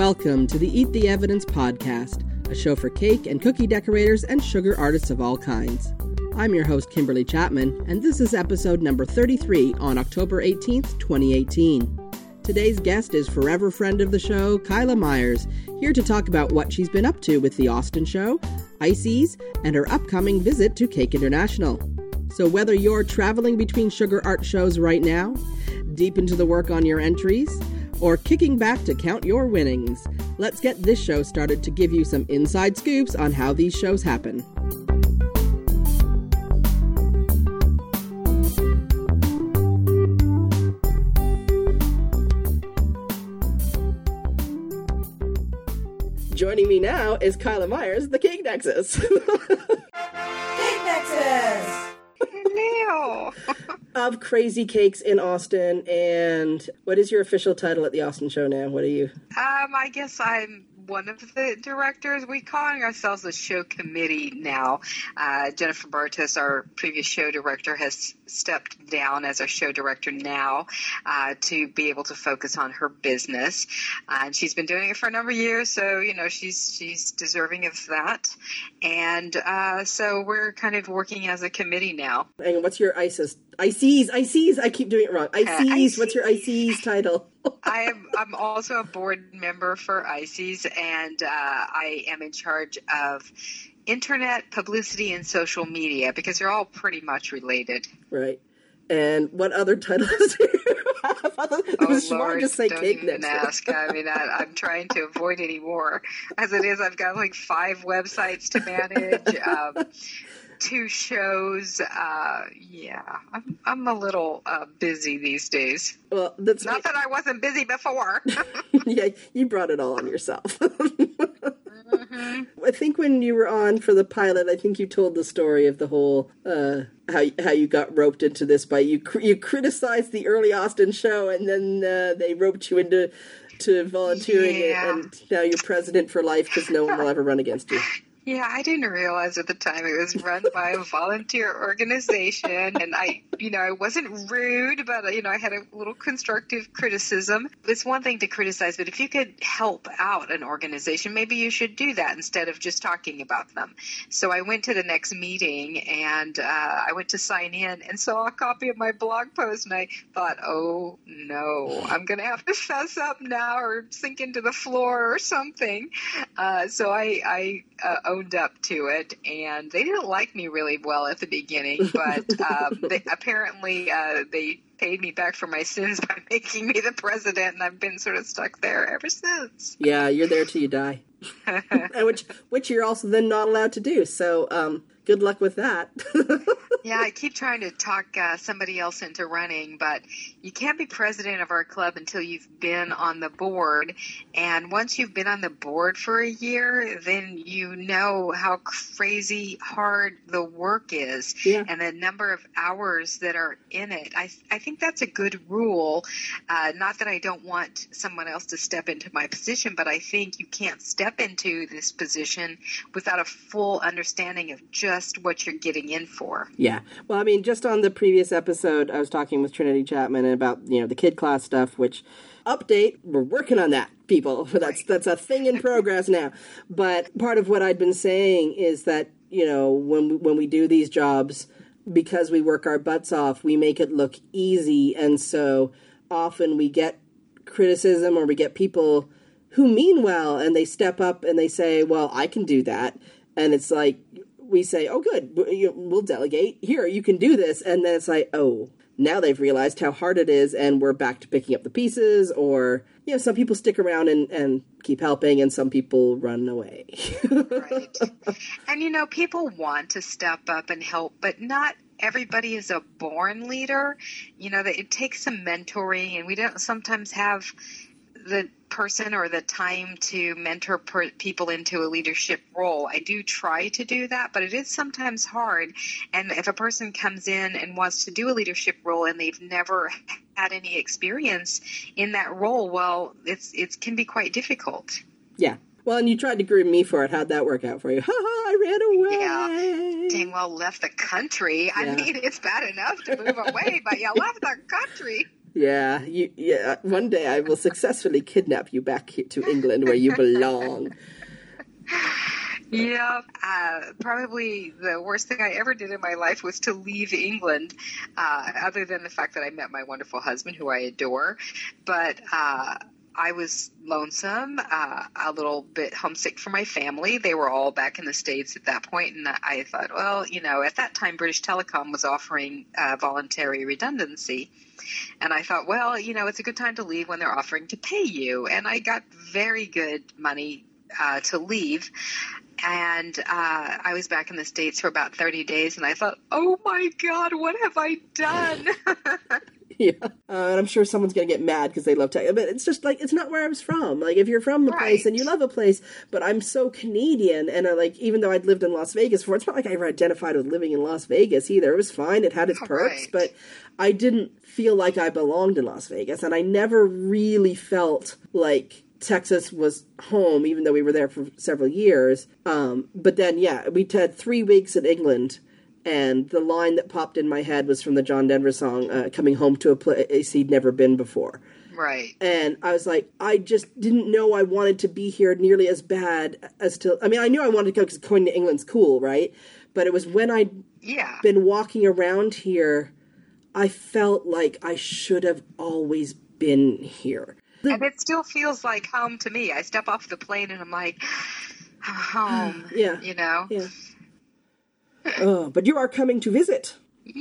Welcome to the Eat the Evidence podcast, a show for cake and cookie decorators and sugar artists of all kinds. I'm your host, Kimberly Chapman, and this is episode number 33 on October 18th, 2018. Today's guest is forever friend of the show, Kyla Myers, here to talk about what she's been up to with the Austin show, Ices, and her upcoming visit to Cake International. So whether you're traveling between sugar art shows right now, deep into the work on your entries, or kicking back to count your winnings, let's get this show started to give you some inside scoops on how these shows happen. Joining me now is Kyla Myers, the Cake Nexus. Cake Nexus! Hello! Of Crazy Cakes in Austin, and what is your official title at the Austin show now? What are you? I guess I'm one of the directors. We're calling ourselves the show committee now. Jennifer Bartos, our previous show director, has stepped down as our show director now to be able to focus on her business. And she's been doing it for a number of years, so, you know, she's deserving of that. And so we're kind of working as a committee now. And what's your Ices? I keep doing it wrong. Ices, what's your Ices title? I'm also a board member for Ices, and I am in charge of internet publicity and social media because they're all pretty much related. Right. And what other titles do you have? Lord, just say don't Cake even Nexus. ask. I mean, I'm trying to avoid any more. As it is, I've got like 5 websites to manage. 2 shows. I'm a little busy these days. Well, that's not that I wasn't busy before. Yeah, you brought it all on yourself. I think when you were on for the pilot, I think you told the story of the whole how you got roped into this by you criticized the early Austin show, and then they roped you into volunteering it, and now you're president for life because no one will ever run against you. Yeah, I didn't realize at the time it was run by a volunteer organization, and I wasn't rude, but, I had a little constructive criticism. It's one thing to criticize, but if you could help out an organization, maybe you should do that instead of just talking about them. So I went to the next meeting, and I went to sign in and saw a copy of my blog post, and I thought, oh, no, I'm going to have to fess up now or sink into the floor or something. So I owned up to it, and they didn't like me really well at the beginning, but they paid me back for my sins by making me the president, and I've been sort of stuck there ever since. Yeah, you're there till you die. And which you're also then not allowed to do, so good luck with that. Yeah, I keep trying to talk somebody else into running, but you can't be president of our club until you've been on the board. And once you've been on the board for a year, then you know how crazy hard the work is, and the number of hours that are in it. I think that's a good rule. Not that I don't want someone else to step into my position, but I think you can't step into this position without a full understanding of just what you're getting in for. Yeah. Well, I mean, just on the previous episode, I was talking with Trinity Chapman about, the kid class stuff, which, update, we're working on that, people. That's a thing in progress now. But part of what I'd been saying is that, when we do these jobs, because we work our butts off, we make it look easy. And so often we get criticism, or we get people who mean well, and they step up and they say, well, I can do that. And it's like, we say, oh, good, we'll delegate. Here, you can do this. And then it's like, oh, now they've realized how hard it is, and we're back to picking up the pieces. Or, some people stick around and keep helping, and some people run away. Right. And, people want to step up and help, but not everybody is a born leader. It takes some mentoring, and we don't sometimes have the person or the time to mentor people into a leadership role. I do try to do that, but it is sometimes hard. And if a person comes in and wants to do a leadership role and they've never had any experience in that role, well, it can be quite difficult. Yeah. Well, and you tried to groom me for it. How'd that work out for you? Ha ha, I ran away. Yeah. Dang well left the country. I mean, it's bad enough to move away, but you left the country. Yeah, yeah. One day I will successfully kidnap you back here to England where you belong. Yeah, probably the worst thing I ever did in my life was to leave England, other than the fact that I met my wonderful husband, who I adore. But I was lonesome, a little bit homesick for my family. They were all back in the States at that point, and I thought, well, at that time British Telecom was offering voluntary redundancy. And I thought, well, it's a good time to leave when they're offering to pay you. And I got very good money to leave. And I was back in the States for about 30 days, and I thought, oh my God, what have I done? Yeah. And I'm sure someone's going to get mad because they love tech. But it's just it's not where I was from. Like, if you're from a place and you love a place, but I'm so Canadian, and even though I'd lived in Las Vegas before, it's not like I ever identified with living in Las Vegas either. It was fine. It had its perks, but I didn't feel like I belonged in Las Vegas, and I never really felt like Texas was home, even though we were there for several years. But then, we had 3 weeks in England, and the line that popped in my head was from the John Denver song, coming home to a place he'd never been before. Right. And I was like, I just didn't know I wanted to be here nearly as bad as I knew I wanted to go because going to England's cool, right? But it was when I'd been walking around here, I felt like I should have always been here. And it still feels like home to me. I step off the plane and I'm like, home. Yeah. Yeah. Oh, but you are coming to visit.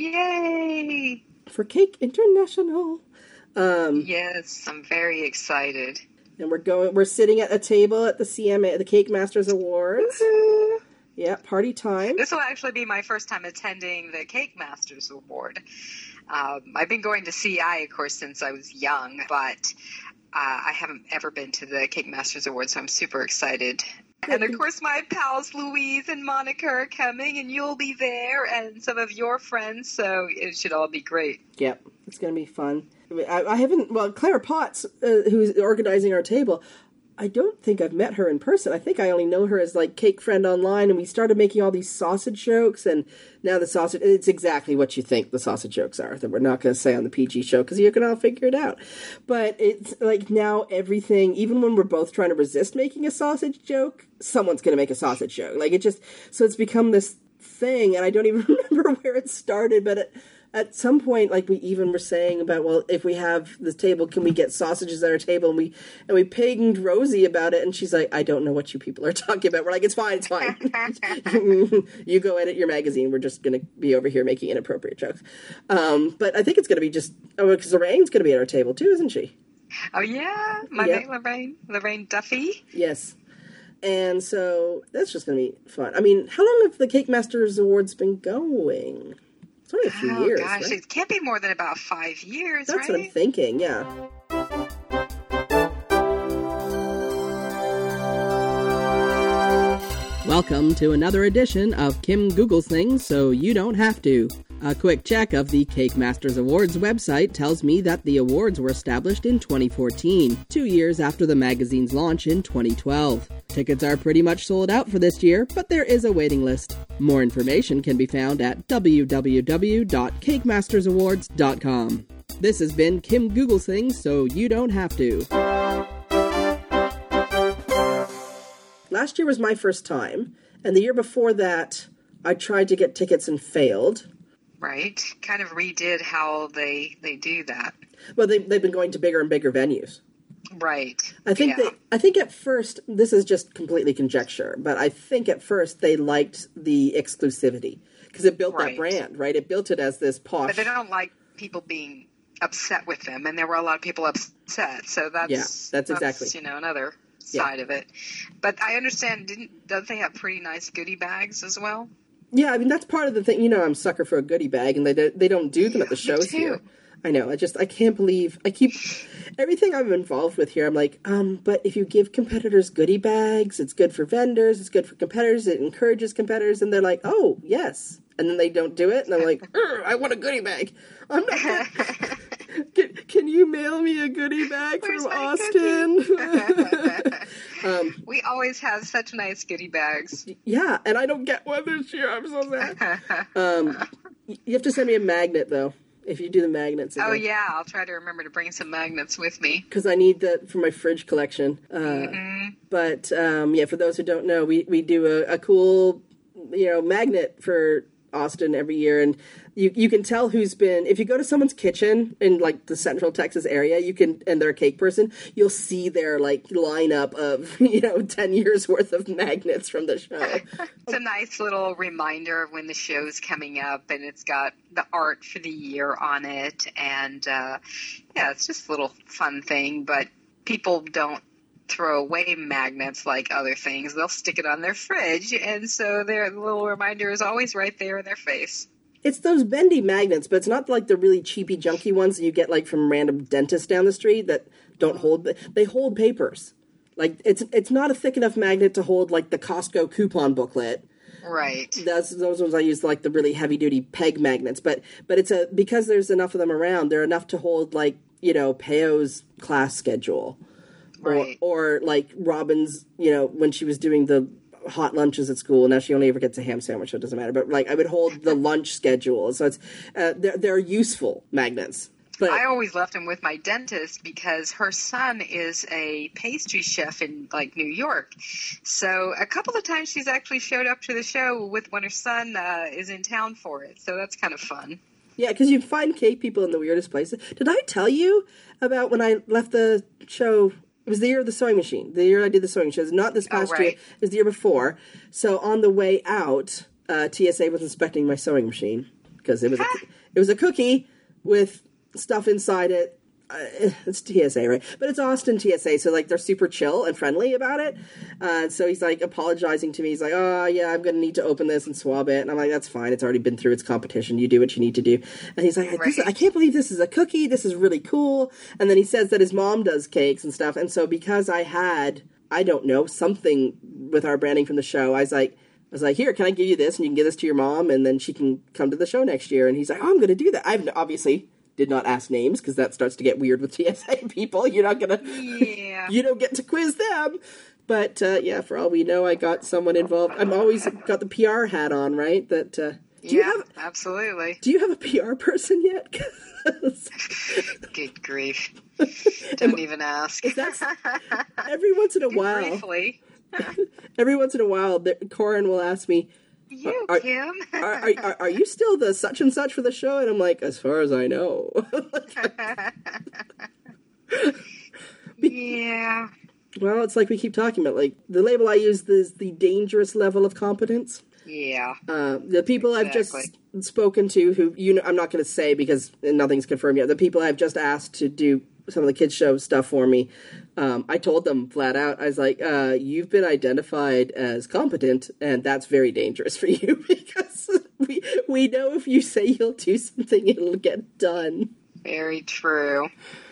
Yay! For Cake International. Yes, I'm very excited. And we're sitting at a table at the CMA, the Cake Masters Awards. Woo-hoo. Yeah, party time. This will actually be my first time attending the Cake Masters Award. I've been going to CI, of course, since I was young, but I haven't ever been to the Cake Masters Awards, so I'm super excited. And, of course, my pals Louise and Monica are coming, and you'll be there, and some of your friends, so it should all be great. Yep, it's going to be fun. I haven't, Clara Potts, who's organizing our table, I don't think I've met her in person. I think I only know her as, Cake Friend online, and we started making all these sausage jokes, and now it's exactly what you think the sausage jokes are, that we're not going to say on the PG show, because you can all figure it out. But it's, now everything, even when we're both trying to resist making a sausage joke, someone's going to make a sausage joke. So it's become this thing, and I don't even remember where it started, but at some point, we even were saying about, well, if we have this table, can we get sausages at our table? And we pinged Rosie about it, and she's like, I don't know what you people are talking about. We're like, it's fine. You go edit your magazine. We're just going to be over here making inappropriate jokes. But I think it's going to be because Lorraine's going to be at our table too, isn't she? Oh, yeah. My name, Lorraine Duffy. Yes. And so that's just going to be fun. How long have the Cake Masters Awards been going? It's only a few years, gosh, right? It can't be more than about 5 years, That's what I'm thinking, yeah. Welcome to another edition of Kim Googles Things So You Don't Have To. A quick check of the Cake Masters Awards website tells me that the awards were established in 2014, 2 years after the magazine's launch in 2012. Tickets are pretty much sold out for this year, but there is a waiting list. More information can be found at www.cakemastersawards.com. This has been Kim Googles Things So You Don't Have To. Last year was my first time, and the year before that, I tried to get tickets and failed. Right. Kind of redid how they do that. Well, they've been going to bigger and bigger venues. Right. I think at first, this is just completely conjecture, but I think at first they liked the exclusivity because it built that brand, right? It built it as this posh. But they don't like people being upset with them, and there were a lot of people upset. So that's exactly another side of it. But I understand, don't they have pretty nice goodie bags as well? Yeah, that's part of the thing. I'm a sucker for a goodie bag, and they don't do them at the shows here. I know. I can't believe. Everything I'm involved with here, I'm like, but if you give competitors goodie bags, it's good for vendors, it's good for competitors, it encourages competitors, and they're like, oh, yes. And then they don't do it, and I'm like, I want a goodie bag. I'm not. Can you mail me a goodie bag from Austin? We always have such nice goodie bags. Yeah, and I don't get one this year. I'm so sad. You have to send me a magnet, though. if you do the magnets again. Oh, yeah. I'll try to remember to bring some magnets with me. Because I need that for my fridge collection. But, for those who don't know, we do a cool, magnet for Austin every year, and you can tell who's been, if you go to someone's kitchen in like the Central Texas area, and they're a cake person, you'll see their like lineup of 10 years worth of magnets from the show. It's a nice little reminder of when the show's coming up, and it's got the art for the year on it, and it's just a little fun thing. But people don't throw away magnets like other things. They'll stick it on their fridge, and so their little reminder is always right there in their face. It's those bendy magnets, but it's not like the really cheapy, junky ones that you get like from random dentists down the street that don't hold. They hold papers. Like it's not a thick enough magnet to hold like the Costco coupon booklet. Right. Those ones I use, like the really heavy duty peg magnets. But it's because there's enough of them around. They're enough to hold like Peo's class schedule. Right. Or like Robin's, when she was doing the hot lunches at school, now she only ever gets a ham sandwich, so it doesn't matter. But like I would hold the lunch schedule, so it's they're useful magnets. But I always left them with my dentist because her son is a pastry chef in like New York. So a couple of times she's actually showed up to the show when her son is in town for it. So that's kind of fun. Yeah, because you find cake people in the weirdest places. Did I tell you about when I left the show? It was the year of the sewing machine. The year I did the sewing machine. It was not this past year. It was the year before. So on the way out, TSA was inspecting my sewing machine because it was a cookie with stuff inside it. It's TSA, right? But it's Austin TSA, so like they're super chill and friendly about it. So he's like apologizing to me. He's like, "Oh yeah, I'm gonna need to open this and swab it." And I'm like, "That's fine. It's already been through its competition. You do what you need to do." And he's like, "I can't believe this is a cookie. This is really cool." And then he says that his mom does cakes and stuff. And so because I had, I don't know, something with our branding from the show, I was like, "Here, can I give you this? And you can give this to your mom, and then she can come to the show next year." And he's like, "Oh, I'm going to do that." I've obviously did not ask names because that starts to get weird with TSA people. You're not going to, you don't get to quiz them. But for all we know, I got someone involved. I'm always got the PR hat on, right? Absolutely. Do you have a PR person yet? Good grief. Don't even ask. Every once in a while. Briefly. Every once in a while, Corin will ask me, Kim? are you still the such and such for the show? And I'm like, as far as I know. Yeah. Well, it's like we keep talking about, like, the label I use is the dangerous level of competence. Yeah. The people I've just spoken to who, I'm not going to say because nothing's confirmed yet. The people I've just asked to do some of the kids show stuff for me, I told them flat out, I was like, you've been identified as competent, and that's very dangerous for you because we know if you say you'll do something, it'll get done. Very true.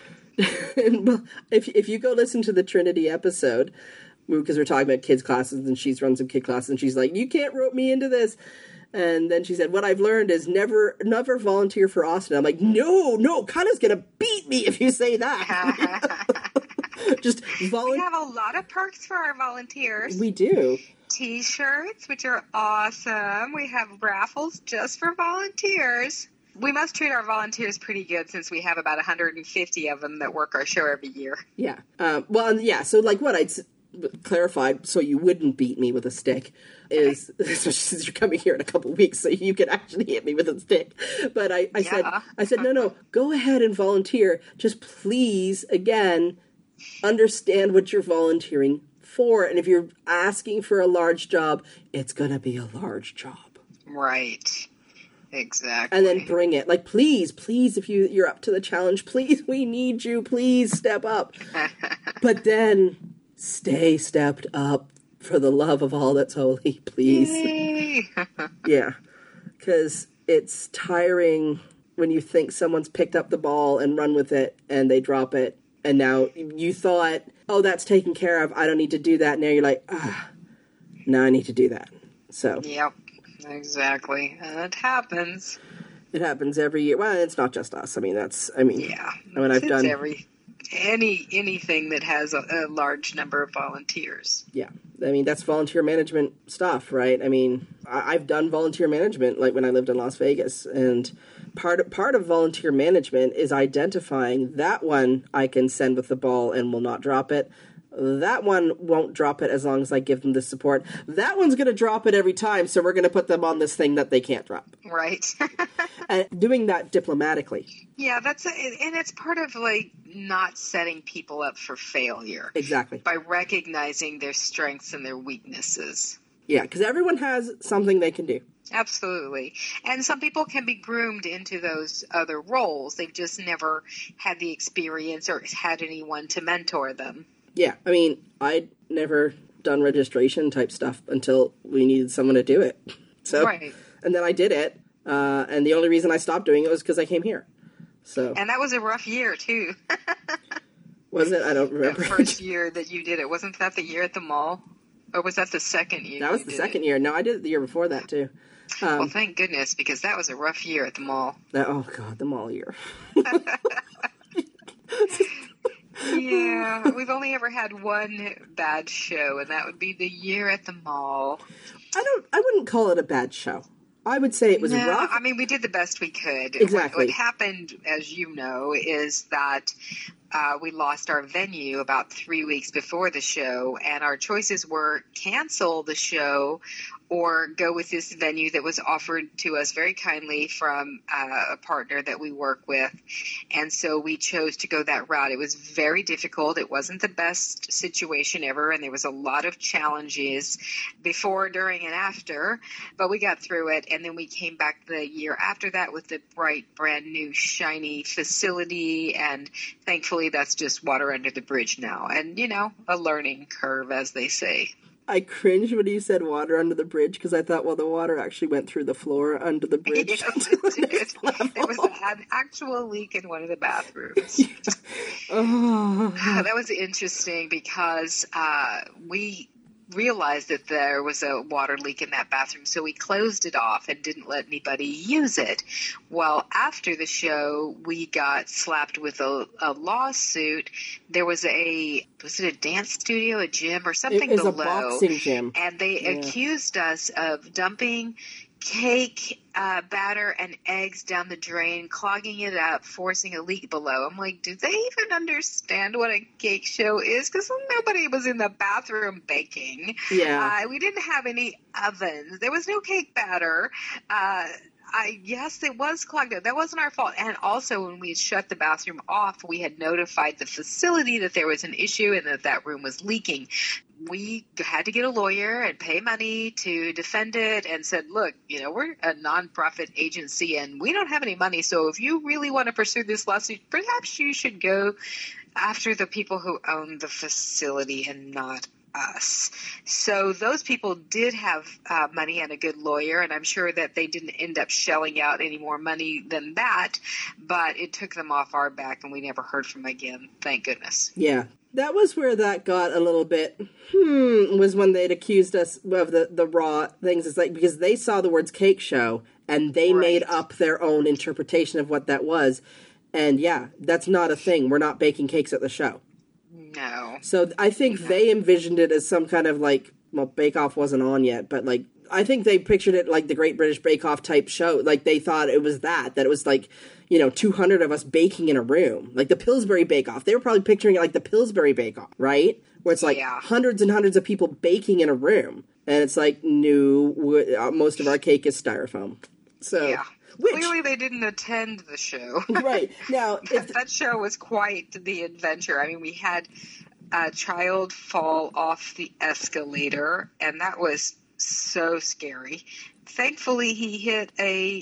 And if you go listen to the Trinity episode, because we're talking about kids classes, and she's run some kid classes, and she's like, "You can't rope me into this." And then she said, "What I've learned is never volunteer for Austin." I'm like, no, Kana's gonna beat me if you say that. Just volunteer. We have a lot of perks for our volunteers. We do. T-shirts, which are awesome. We have raffles just for volunteers. We must treat our volunteers pretty good since we have about 150 of them that work our show every year. Yeah. So like what I'd clarified so you wouldn't beat me with a stick is, since you're coming here in a couple of weeks so you can actually hit me with a stick. But I said, no, go ahead and volunteer. Just please, again, understand what you're volunteering for. And if you're asking for a large job, it's going to be a large job. Right. Exactly. And then bring it. Like, please, if you're up to the challenge, please, we need you. Please step up. But then stay stepped up for the love of all that's holy, please. Yeah. Because it's tiring when you think someone's picked up the ball and run with it and they drop it. And now you thought, oh, that's taken care of. I don't need to do that. Now you're like, now I need to do that. So. Yep. Exactly. It happens. It happens every year. Well, it's not just us. I mean, yeah. I've done anything that has a large number of volunteers. Yeah. I mean, that's volunteer management stuff, right? I mean, I've done volunteer management, like when I lived in Las Vegas, and part of volunteer management is identifying that one I can send with the ball and will not drop it. That one won't drop it as long as I give them the support. That one's going to drop it every time, so we're going to put them on this thing that they can't drop. Right. And doing that diplomatically. Yeah, and it's part of like not setting people up for failure. Exactly. By recognizing their strengths and their weaknesses. Yeah, because everyone has something they can do. Absolutely. And some people can be groomed into those other roles. They've just never had the experience or had anyone to mentor them. Yeah, I mean, I'd never done registration type stuff until we needed someone to do it. So, right. And then I did it, and the only reason I stopped doing it was because I came here. So. And that was a rough year, too. Was it? I don't remember. The first year that you did it. Wasn't that the year at the mall? Or was that the second year? That was the second year. No, I did it the year before that, too. Well, thank goodness, because that was a rough year at the mall. Oh, God, the mall year. Yeah, we've only ever had one bad show, and that would be the year at the mall. I wouldn't call it a bad show. I would say it was rough. I mean, we did the best we could. Exactly. What happened, as you know, is that we lost our venue about 3 weeks before the show, and our choices were cancel the show or go with this venue that was offered to us very kindly from a partner that we work with. And so we chose to go that route. It was very difficult. It wasn't the best situation ever, and there was a lot of challenges before, during, and after, but we got through it. And then we came back the year after that with the bright, brand new, shiny facility, and thankfully that's just water under the bridge now. And, you know, a learning curve, as they say. I cringed when you said water under the bridge because I thought, well, the water actually went through the floor under the bridge. Yes, it did. There was an actual leak in one of the bathrooms. Oh. That was interesting because we realized that there was a water leak in that bathroom, so we closed it off and didn't let anybody use it. Well, after the show, we got slapped with a lawsuit. There was it a dance studio, a gym, or something below? It was a boxing gym. And they accused us of dumping cake batter and eggs down the drain, clogging it up, forcing a leak below. I'm like, do they even understand what a cake show is? Because nobody was in the bathroom baking. Yeah. We didn't have any ovens. There was no cake batter. Yes, it was clogged up. That wasn't our fault. And also, when we shut the bathroom off, we had notified the facility that there was an issue and that room was leaking. We had to get a lawyer and pay money to defend it and said, look, you know, we're a nonprofit agency and we don't have any money. So if you really want to pursue this lawsuit, perhaps you should go after the people who own the facility and not us. So those people did have money and a good lawyer, and I'm sure that they didn't end up shelling out any more money than that, but it took them off our back and we never heard from them again. Thank goodness. Yeah. That was where that got a little bit, was when they'd accused us of the raw things. It's like, because they saw the words cake show and they made up their own interpretation of what that was. And yeah, that's not a thing. We're not baking cakes at the show. No. So I think they envisioned it as some kind of like, well, Bake Off wasn't on yet, but like, I think they pictured it like the Great British Bake Off type show. Like they thought it was that it was like, 200 of us baking in a room, like the Pillsbury Bake Off. They were probably picturing it like the Pillsbury Bake Off, right? Where it's like hundreds and hundreds of people baking in a room. And it's like, no, most of our cake is styrofoam. So, clearly they didn't attend the show. Right. Now, that show was quite the adventure. I mean, we had a child fall off the escalator, and that was so scary. Thankfully, he hit a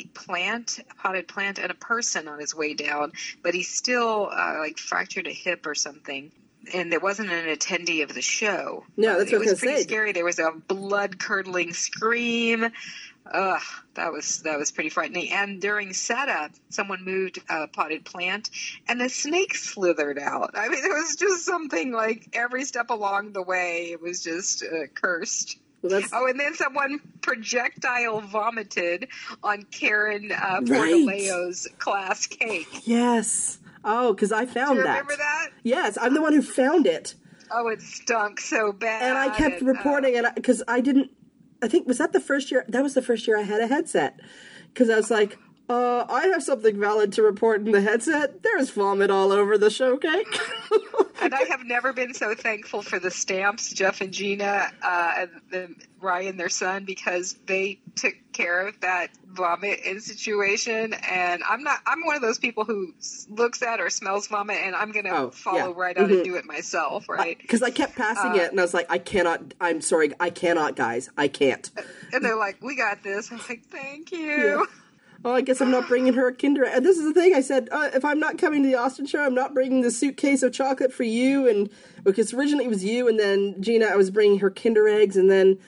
potted plant, and a person on his way down, but he still fractured a hip or something. And there wasn't an attendee of the show. No, that's what I was going to say. It was pretty scary. There was a blood-curdling scream. Ugh, that was pretty frightening. And during setup, someone moved a potted plant, and the snake slithered out. I mean, it was just something like every step along the way, it was just cursed. Well, and then someone projectile vomited on Karen Portaleo's class cake. Yes. Oh, because I found Do you that. remember that? Yes, I'm the one who found it. Oh, it stunk so bad. And I kept reporting, and because I didn't, I think, was that the first year? That was the first year I had a headset. Because I was like, I have something valid to report in the headset. There's vomit all over the show cake. And I have never been so thankful for the Stamps, Jeff and Gina, and Ryan, their son, because they took care of that vomit in situation. And I'm one of those people who looks at or smells vomit, and I'm going to follow right on and do it myself, right? Because I kept passing it, and I was like, I'm sorry, I cannot, guys. I can't. And they're like, we got this. I'm like, thank you. Yeah. Oh, I guess I'm not bringing her a Kinder Egg. And this is the thing. I said, if I'm not coming to the Austin show, I'm not bringing the suitcase of chocolate for you. And because originally it was you, and then Gina, I was bringing her Kinder Eggs. And then,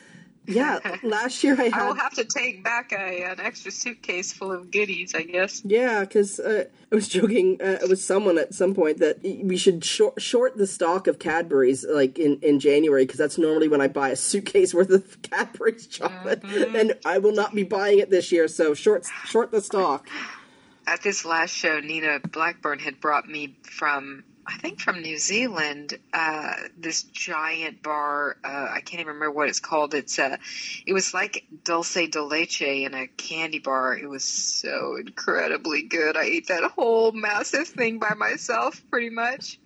last year I will have to take back an extra suitcase full of goodies, I guess. Yeah, because I was joking with someone at some point that we should short the stock of Cadbury's like in January, because that's normally when I buy a suitcase worth of Cadbury's chocolate, and I will not be buying it this year, so short the stock. At this last show, Nina Blackburn had brought me from New Zealand, this giant bar. I can't even remember what it's called. It was like dulce de leche in a candy bar. It was so incredibly good. I ate that whole massive thing by myself, pretty much.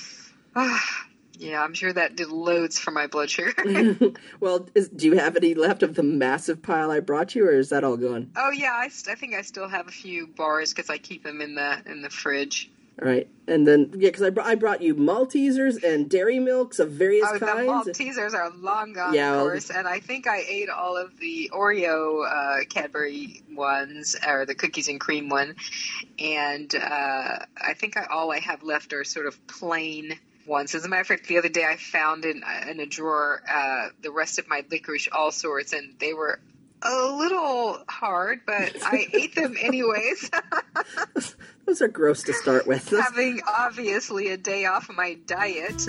Yeah, I'm sure that did loads for my blood sugar. Well, do you have any left of the massive pile I brought you, or is that all gone? Oh yeah, I think I still have a few bars because I keep them in the fridge. All right, and then because I brought you Maltesers and Dairy Milks of various kinds. The Maltesers are long gone, of course, and I think I ate all of the Oreo Cadbury ones, or the cookies and cream one, and I think all I have left are sort of plain ones. As a matter of fact, the other day I found in a drawer the rest of my licorice all sorts, and they were a little hard, but I ate them anyways. Those are gross to start with. Having obviously a day off of my diet.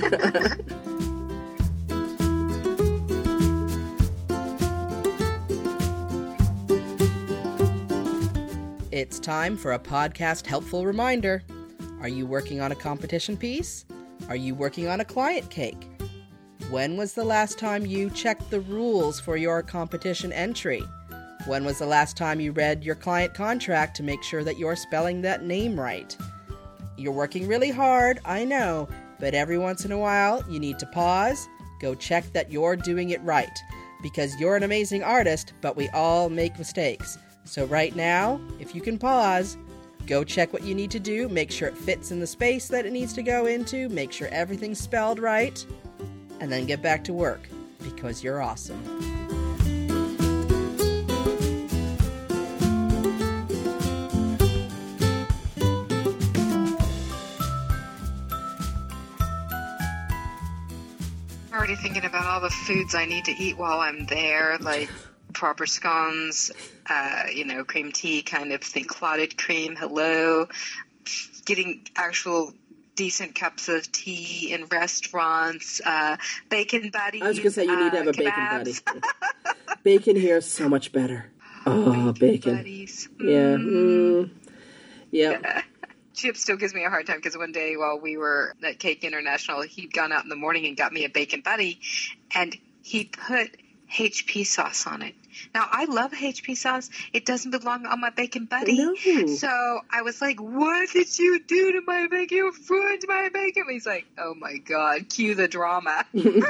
It's time for a podcast helpful reminder. Are you working on a competition piece? Are you working on a client cake? When was the last time you checked the rules for your competition entry? When was the last time you read your client contract to make sure that you're spelling that name right? You're working really hard, I know, but every once in a while you need to pause, go check that you're doing it right, because you're an amazing artist, but we all make mistakes. So right now, if you can pause, go check what you need to do, make sure it fits in the space that it needs to go into, make sure everything's spelled right, and then get back to work, because you're awesome. I'm already thinking about all the foods I need to eat while I'm there, like proper scones, cream tea, kind of think clotted cream, hello, getting actual decent cups of tea in restaurants, bacon buddies. I was going to say, you need to have a kebabs. bacon buddy. Bacon here is so much better. Oh, bacon. Buddies. Yeah. Yeah. Chip still gives me a hard time because one day while we were at Cake International, he'd gone out in the morning and got me a bacon buddy, and he put HP sauce on it. Now, I love HP sauce. It doesn't belong on my bacon buddy. No. So I was like, what did you do to my bacon? You ruined my bacon. He's like, oh, my God, cue the drama.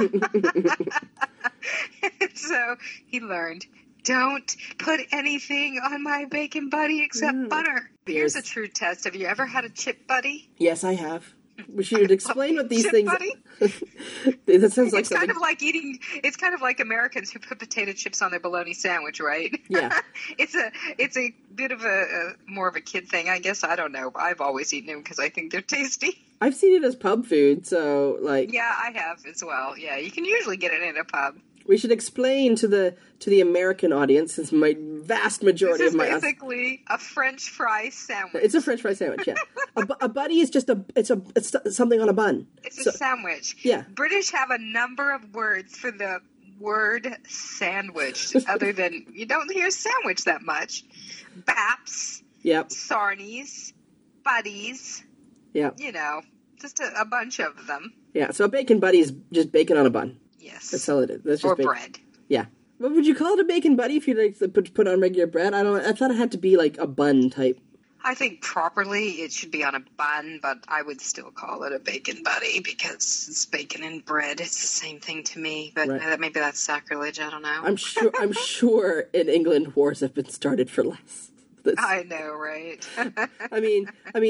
So he learned, don't put anything on my bacon buddy except butter. Here's a true test. Have you ever had a chip buddy? Yes, I have. We should explain what these chip things. Buddy? That sounds like it's kind of like eating. It's kind of like Americans who put potato chips on their bologna sandwich, right? Yeah. It's a bit of a more of a kid thing, I guess. I don't know. I've always eaten them because I think they're tasty. I've seen it as pub food, so like. Yeah, I have as well. Yeah, you can usually get it in a pub. We should explain to the American audience, since my vast majority This is of my basically a French fry sandwich. It's a French fry sandwich. Yeah, a buddy is just it's something on a bun. It's a sandwich. Yeah. British have a number of words for the word sandwich, other than you don't hear sandwich that much. Baps. Yep. Sarnies. Buddies. Yeah. You know, just a bunch of them. Yeah, so a bacon buddy is just bacon on a bun. Yes. That's all it is. That's just or bacon. bread. Yeah. What would you call it, a bacon buddy, if you like to put on regular bread? I thought it had to be like a bun type. I think properly it should be on a bun, but I would still call it a bacon buddy because it's bacon and bread. It's the same thing to me, but Right. maybe that's sacrilege. I don't know. I'm sure in England wars have been started for less. I know, right? I mean,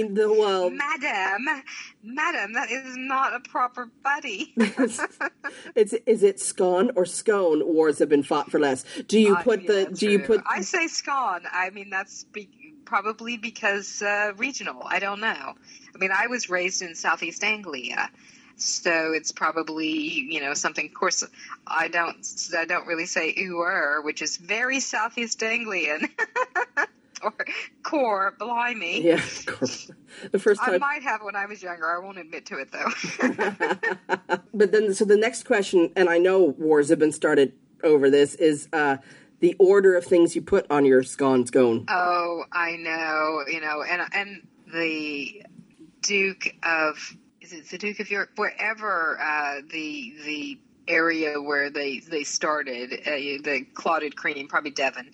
Madam, that is not a proper buddy. is it scone or scone wars have been fought for less? Do you put I say scone. I mean, that's probably because regional. I don't know. I mean, I was raised in Southeast Anglia, so it's probably something. Of course, I don't really say ooer, which is very Southeast Anglian. Or core, blimey. Yeah, the first time I might have when I was younger. I won't admit to it though. But then, so the next question, and I know wars have been started over this, is the order of things you put on your scone. Oh, I know, and the Duke of York, wherever the area where they started the clotted cream, probably Devon.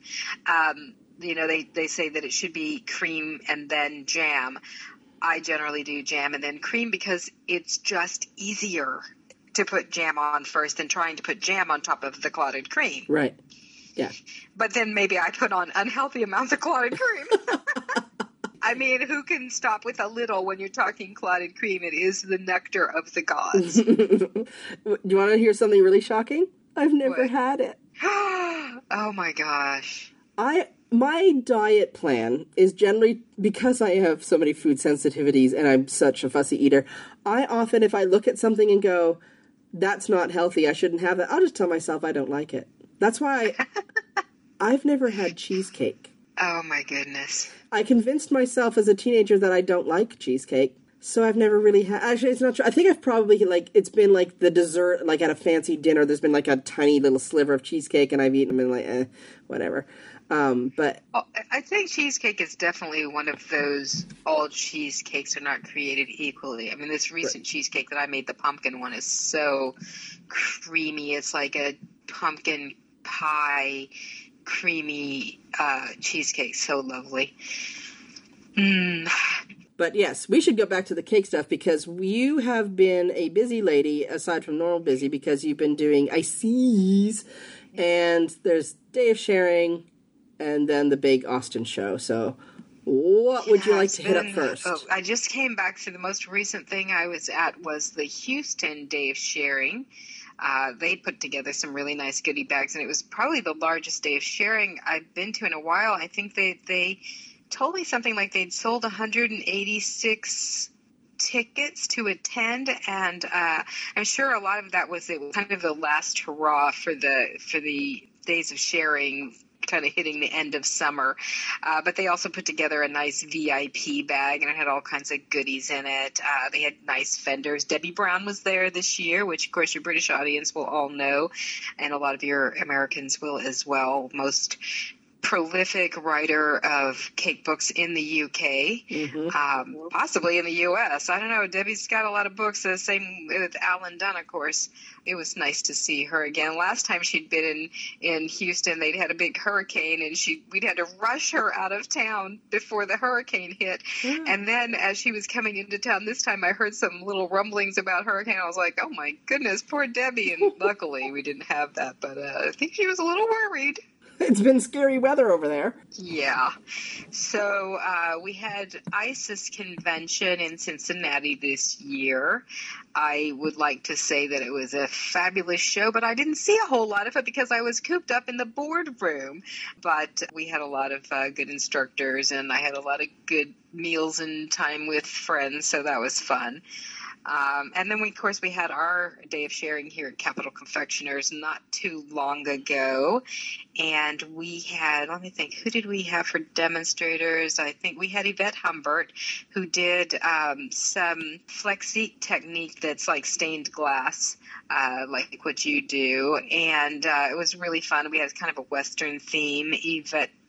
They say that it should be cream and then jam. I generally do jam and then cream because it's just easier to put jam on first than trying to put jam on top of the clotted cream. Right. Yeah. But then maybe I put on unhealthy amounts of clotted cream. I mean, who can stop with a little when you're talking clotted cream? It is the nectar of the gods. Do you want to hear something really shocking? I've never had it. Oh my gosh. My diet plan is generally, because I have so many food sensitivities and I'm such a fussy eater, I often, if I look at something and go, that's not healthy, I shouldn't have it, I'll just tell myself I don't like it. That's why I've never had cheesecake. Oh my goodness. I convinced myself as a teenager that I don't like cheesecake, so I've never really had. Actually, it's not true. I think I've probably, it's been like the dessert, like at a fancy dinner, there's been like a tiny little sliver of cheesecake and I've eaten them and whatever. But I think cheesecake is definitely one of those, all cheesecakes are not created equally. I mean, this recent cheesecake that I made, the pumpkin one, is so creamy. It's like a pumpkin pie, creamy cheesecake. So lovely. But yes, we should go back to the cake stuff because you have been a busy lady, aside from normal busy, because you've been doing ICs, and there's Day of Sharing, and then the big Austin show. So what would you like to hit up first? I just came back to the most recent thing I was at was the Houston Day of Sharing. They put together some really nice goodie bags, and it was probably the largest Day of Sharing I've been to in a while. I think they told me something like they'd sold 186 tickets to attend, and I'm sure a lot of that was kind of the last hurrah for the Days of Sharing, kind of hitting the end of summer. But they also put together a nice VIP bag, and it had all kinds of goodies in it. They had nice vendors. Debbie Brown was there this year, which, of course, your British audience will all know, and a lot of your Americans will as well. Most prolific writer of cake books in the UK, possibly in the US. I don't know. Debbie's got a lot of books. Same with Alan Dunn, of course. It was nice to see her again. Last time she'd been in Houston, they'd had a big hurricane, and we'd had to rush her out of town before the hurricane hit. And then as she was coming into town this time, I heard some little rumblings about hurricane. I was like, oh my goodness, poor Debbie. And luckily we didn't have that, but I think she was a little worried. It's been scary weather over there. Yeah. So we had ISIS convention in Cincinnati this year. I would like to say that it was a fabulous show, but I didn't see a whole lot of it because I was cooped up in the boardroom. But we had a lot of good instructors, and I had a lot of good meals and time with friends, so that was fun. And then, of course, we had our Day of Sharing here at Capital Confectioners not too long ago. And we had, let me think, who did we have for demonstrators? I think we had Yvette Humbert, who did some Flexique technique that's like stained glass, like what you do. And it was really fun. We had kind of a Western theme. Yvette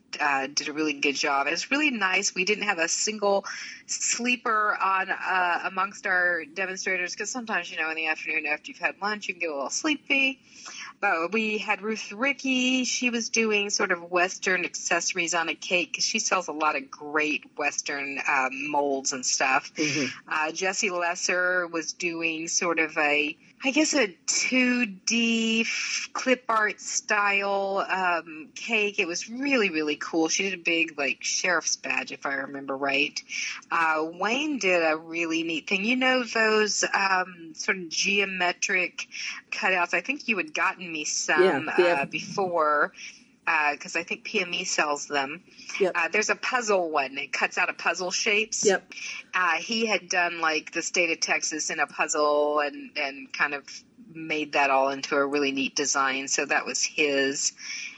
did a really good job. It was really nice. We didn't have a single sleeper on amongst our demonstrators because sometimes, in the afternoon after you've had lunch, you can get a little sleepy. But we had Ruth Ricky. She was doing sort of Western accessories on a cake because she sells a lot of great Western molds and stuff. Mm-hmm. Jesse Lesser was doing sort of a 2D clip art style cake. It was really, really cool. She did a big, sheriff's badge, if I remember right. Wayne did a really neat thing. Those sort of geometric cutouts? I think you had gotten me some before, because I think PME sells them. Yep. There's a puzzle one. It cuts out of puzzle shapes. Yep. He had done the state of Texas in a puzzle and kind of made that all into a really neat design. So that was his.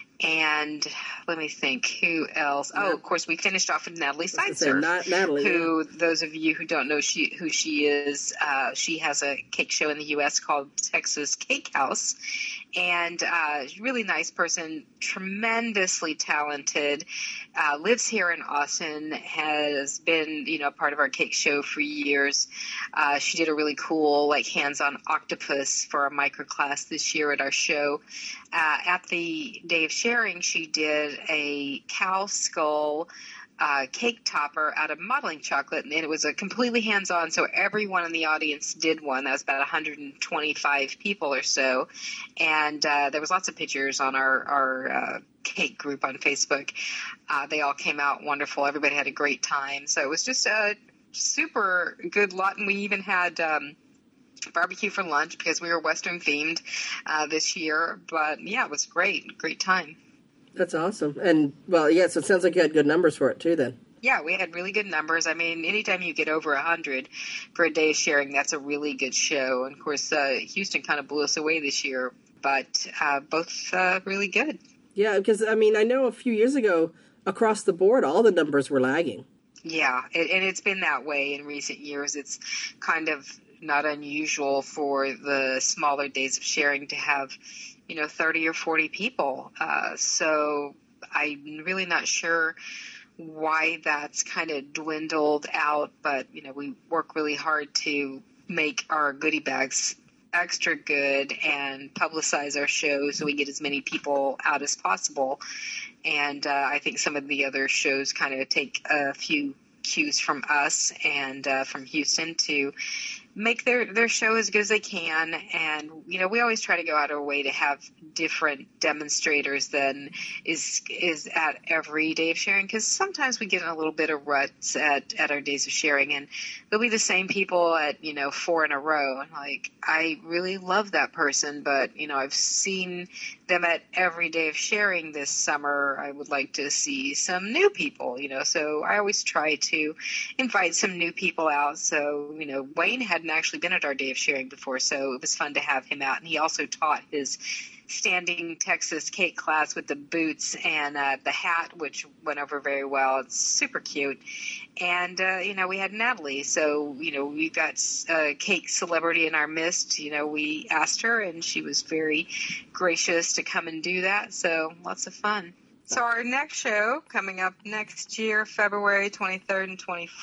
And let me think, who else? Oh, of course, we finished off with Natalie Seitzer, Natalie, who, those of you who don't know who she is, she has a cake show in the U.S. called Texas Cake House. And really nice person, tremendously talented, lives here in Austin, has been, part of our cake show for years. She did a really cool, hands-on octopus for a microclass this year at our show. At the Day of Sharing, she did a cow skull cake topper out of modeling chocolate, and it was a completely hands-on, so everyone in the audience did one. That was about 125 people or so, and there was lots of pictures on our cake group on Facebook. They all came out wonderful. Everybody had a great time, so it was just a super good lot, and we even had barbecue for lunch because we were Western themed this year, but yeah, it was great time. That's awesome. And, so it sounds like you had good numbers for it, too, then. Yeah, we had really good numbers. I mean, anytime you get over 100 for a day of sharing, that's a really good show. And, of course, Houston kind of blew us away this year, but both really good. Yeah, because, I know a few years ago, across the board, all the numbers were lagging. Yeah, and it's been that way in recent years. It's kind of not unusual for the smaller days of sharing to have 30 or 40 people. So I'm really not sure why that's kind of dwindled out, but, we work really hard to make our goodie bags extra good and publicize our show so we get as many people out as possible. And I think some of the other shows kind of take a few cues from us and from Houston to make their show as good as they can. And, we always try to go out of our way to have different demonstrators than is at every day of sharing, because sometimes we get in a little bit of ruts at our days of sharing, and they'll be the same people at 4 in a row. And I really love that person, but I've seen them at every day of sharing this summer. I would like to see some new people, so I always try to invite some new people out. So Wayne hadn't actually been at our day of sharing before, so it was fun to have him out. And he also taught his standing Texas cake class with the boots and the hat, which went over very well. It's super cute. And, we had Natalie. So, we've got a cake celebrity in our midst. We asked her, and she was very gracious to come and do that. So lots of fun. So our next show coming up next year, February 23rd and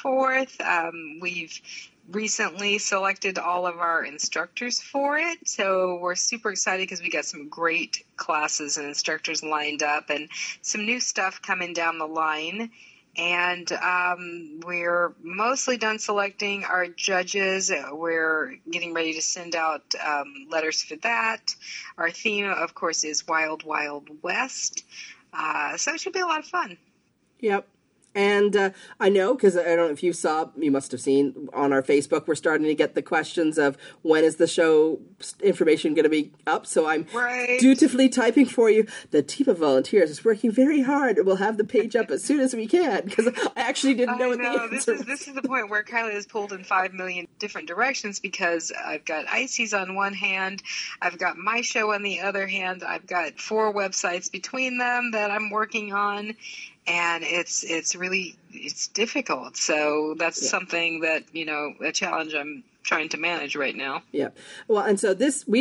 24th, we've recently selected all of our instructors for it. So we're super excited because we got some great classes and instructors lined up and some new stuff coming down the line. And we're mostly done selecting our judges. We're getting ready to send out letters for that. Our theme, of course, is Wild Wild West. So it should be a lot of fun. Yep. And I know, because I don't know if you saw, you must have seen on our Facebook, we're starting to get the questions of when is the show information going to be up. So I'm dutifully typing for you. The team of volunteers is working very hard. We'll have the page up as soon as we can, because I actually didn't know what the answer was. This is the point where Kylie is pulled in 5 million different directions, because I've got Icy's on one hand, I've got my show on the other hand, I've got 4 websites between them that I'm working on. And it's really difficult. So that's something that, a challenge I'm trying to manage right now. Yeah. Well, and so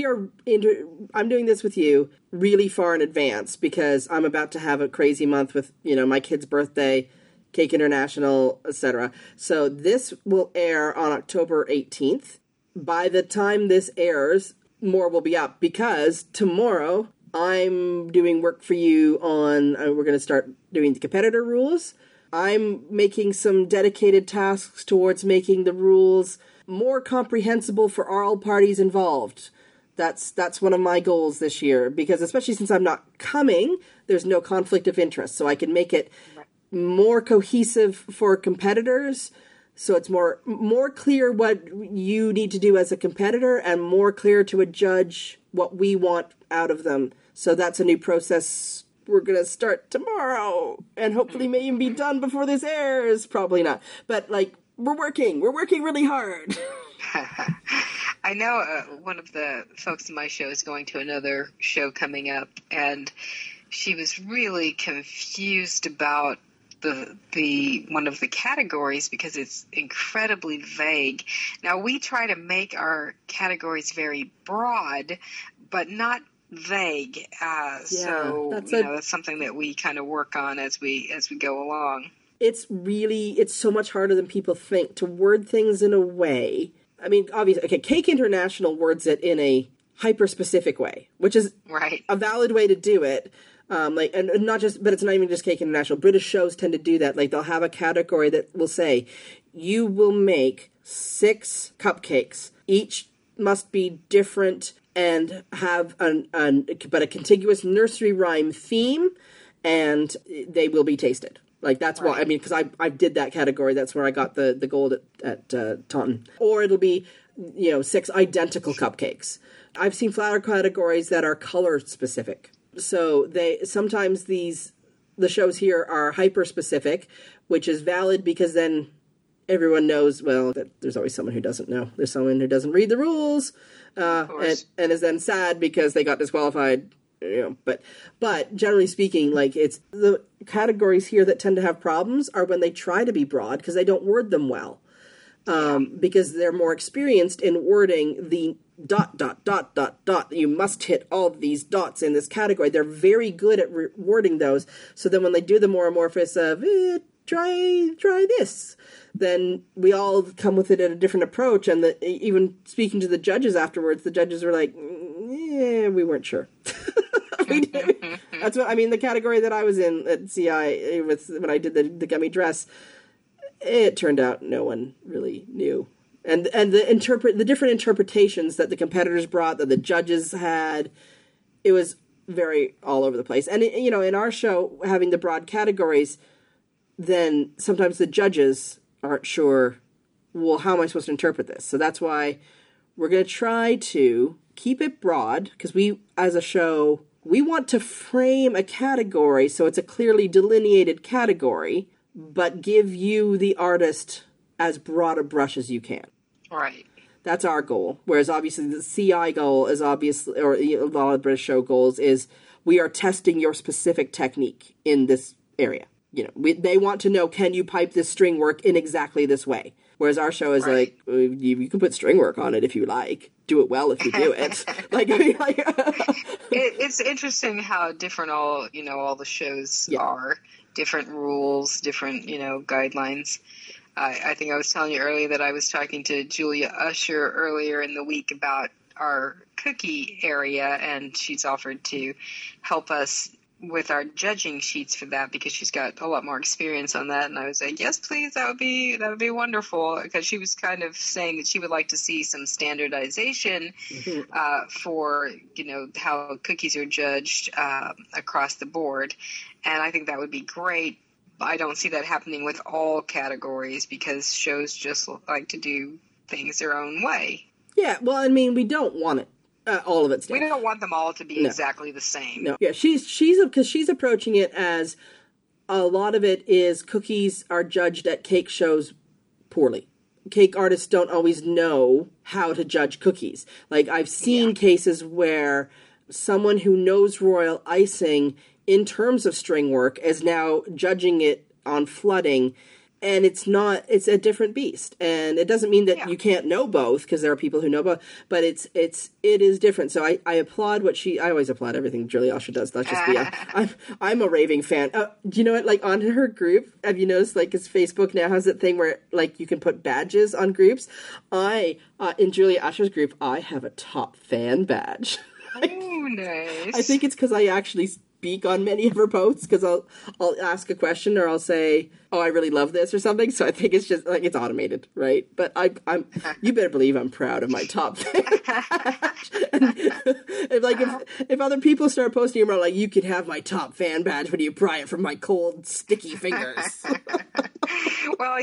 I'm doing this with you really far in advance because I'm about to have a crazy month with, my kid's birthday, Cake International, etc. So this will air on October 18th. By the time this airs, more will be up because tomorrow I'm doing work for you on, we're going to start doing the competitor rules. I'm making some dedicated tasks towards making the rules more comprehensible for all parties involved. That's one of my goals this year, because especially since I'm not coming, there's no conflict of interest. So I can make it more cohesive for competitors, so it's more clear what you need to do as a competitor and more clear to a judge what we want out of them. So that's a new process we're going to start tomorrow, and hopefully may even be done before this airs. Probably not. But, we're working really hard. I know one of the folks in my show is going to another show coming up, and she was really confused about the one of the categories because it's incredibly vague. Now, we try to make our categories very broad, but not vague. So that's something that we kind of work on as we go along. It's so much harder than people think to word things in a way. I mean, obviously, okay, Cake International words it in a hyper-specific way, which is a valid way to do it. And not just, but it's not even just Cake International. British shows tend to do that. They'll have a category that will say, you will make 6 cupcakes. Each must be different and have a contiguous nursery rhyme theme, and they will be tasted. That's why, because I did that category. That's where I got the gold at Taunton. Or it'll be, 6 identical cupcakes. I've seen flower categories that are color specific. So sometimes the shows here are hyper specific, which is valid because then everyone knows, that there's always someone who doesn't know. There's someone who doesn't read the rules, and is then sad because they got disqualified. But generally speaking, it's the categories here that tend to have problems are when they try to be broad because they don't word them well, because they're more experienced in wording the ... You must hit all these dots in this category. They're very good at wording those. So then when they do the more amorphous of try this, then we all come with it at a different approach. And even speaking to the judges afterwards, the judges were like, we weren't sure. That's what the category that I was in at CI when I did the gummy dress, it turned out no one really knew. And the different interpretations that the competitors brought, that the judges had, it was very all over the place. And, in our show, having the broad categories, then sometimes the judges aren't sure, well, how am I supposed to interpret this? So that's why we're going to try to keep it broad, because we, as a show, we want to frame a category so it's a clearly delineated category, but give you, the artist, as broad a brush as you can. Right. That's our goal. Whereas obviously the CI goal is obviously, or a lot of British show goals is, we are testing your specific technique in this area. They want to know, can you pipe this string work in exactly this way? Whereas our show is you can put string work on it if you like. Do it well if you do it. It's interesting how different all the shows are. Different rules, different, guidelines. I think I was telling you earlier that I was talking to Julia Usher earlier in the week about our cookie area, and she's offered to help us with our judging sheets for that because she's got a lot more experience on that. And I was like, yes, please, that would be wonderful, because she was kind of saying that she would like to see some standardization for how cookies are judged across the board, and I think that would be great. I don't see that happening with all categories because shows just like to do things their own way. Yeah, well, we don't want it. All of it. We don't want them all to be exactly the same. No. Yeah, because she's approaching it as a lot of it is cookies are judged at cake shows poorly. Cake artists don't always know how to judge cookies. I've seen cases where someone who knows royal icing in terms of string work is now judging it on flooding, and it's a different beast, and it doesn't mean that you can't know both, because there are people who know both, but it is different. So I applaud I always applaud everything Julie Usher does. That's just me. I'm a raving fan. Do you know what, like, on her group, have you noticed, like, because Facebook now has that thing where, like, you can put badges on groups? In Julie Usher's group, I have a top fan badge. Oh, nice. I think it's because I actually speak on many of her posts, because I'll ask a question, or I'll say, oh, I really love this or something. So I think it's just like, it's automated, right? But I'm you better believe I'm proud of my top fan. And if other people start posting about, like, you could have my top fan badge when you pry it from my cold, sticky fingers. Well,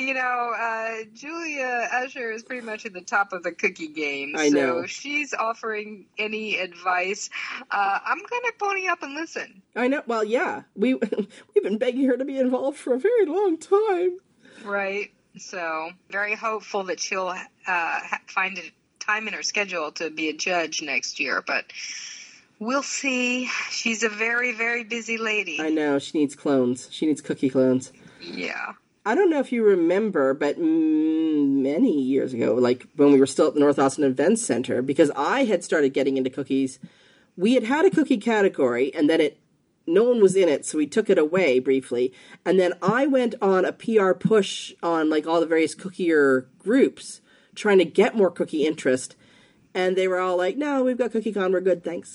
Julia Usher is pretty much at the top of the cookie game. I know. So she's offering any advice. I'm going to pony up and listen. I know. Well, yeah. We've been begging her to be involved for a very long time. Right. So very hopeful that she'll find a time in her schedule to be a judge next year. But we'll see. She's a very, very busy lady. I know. She needs clones. She needs cookie clones. Yeah. I don't know if you remember, but many years ago, like when we were still at the North Austin Events Center, because I had started getting into cookies, we had a cookie category, and then no one was in it, so we took it away briefly. And then I went on a PR push on, like, all the various cookier groups, trying to get more cookie interest. And they were all like, no, we've got CookieCon, we're good, thanks.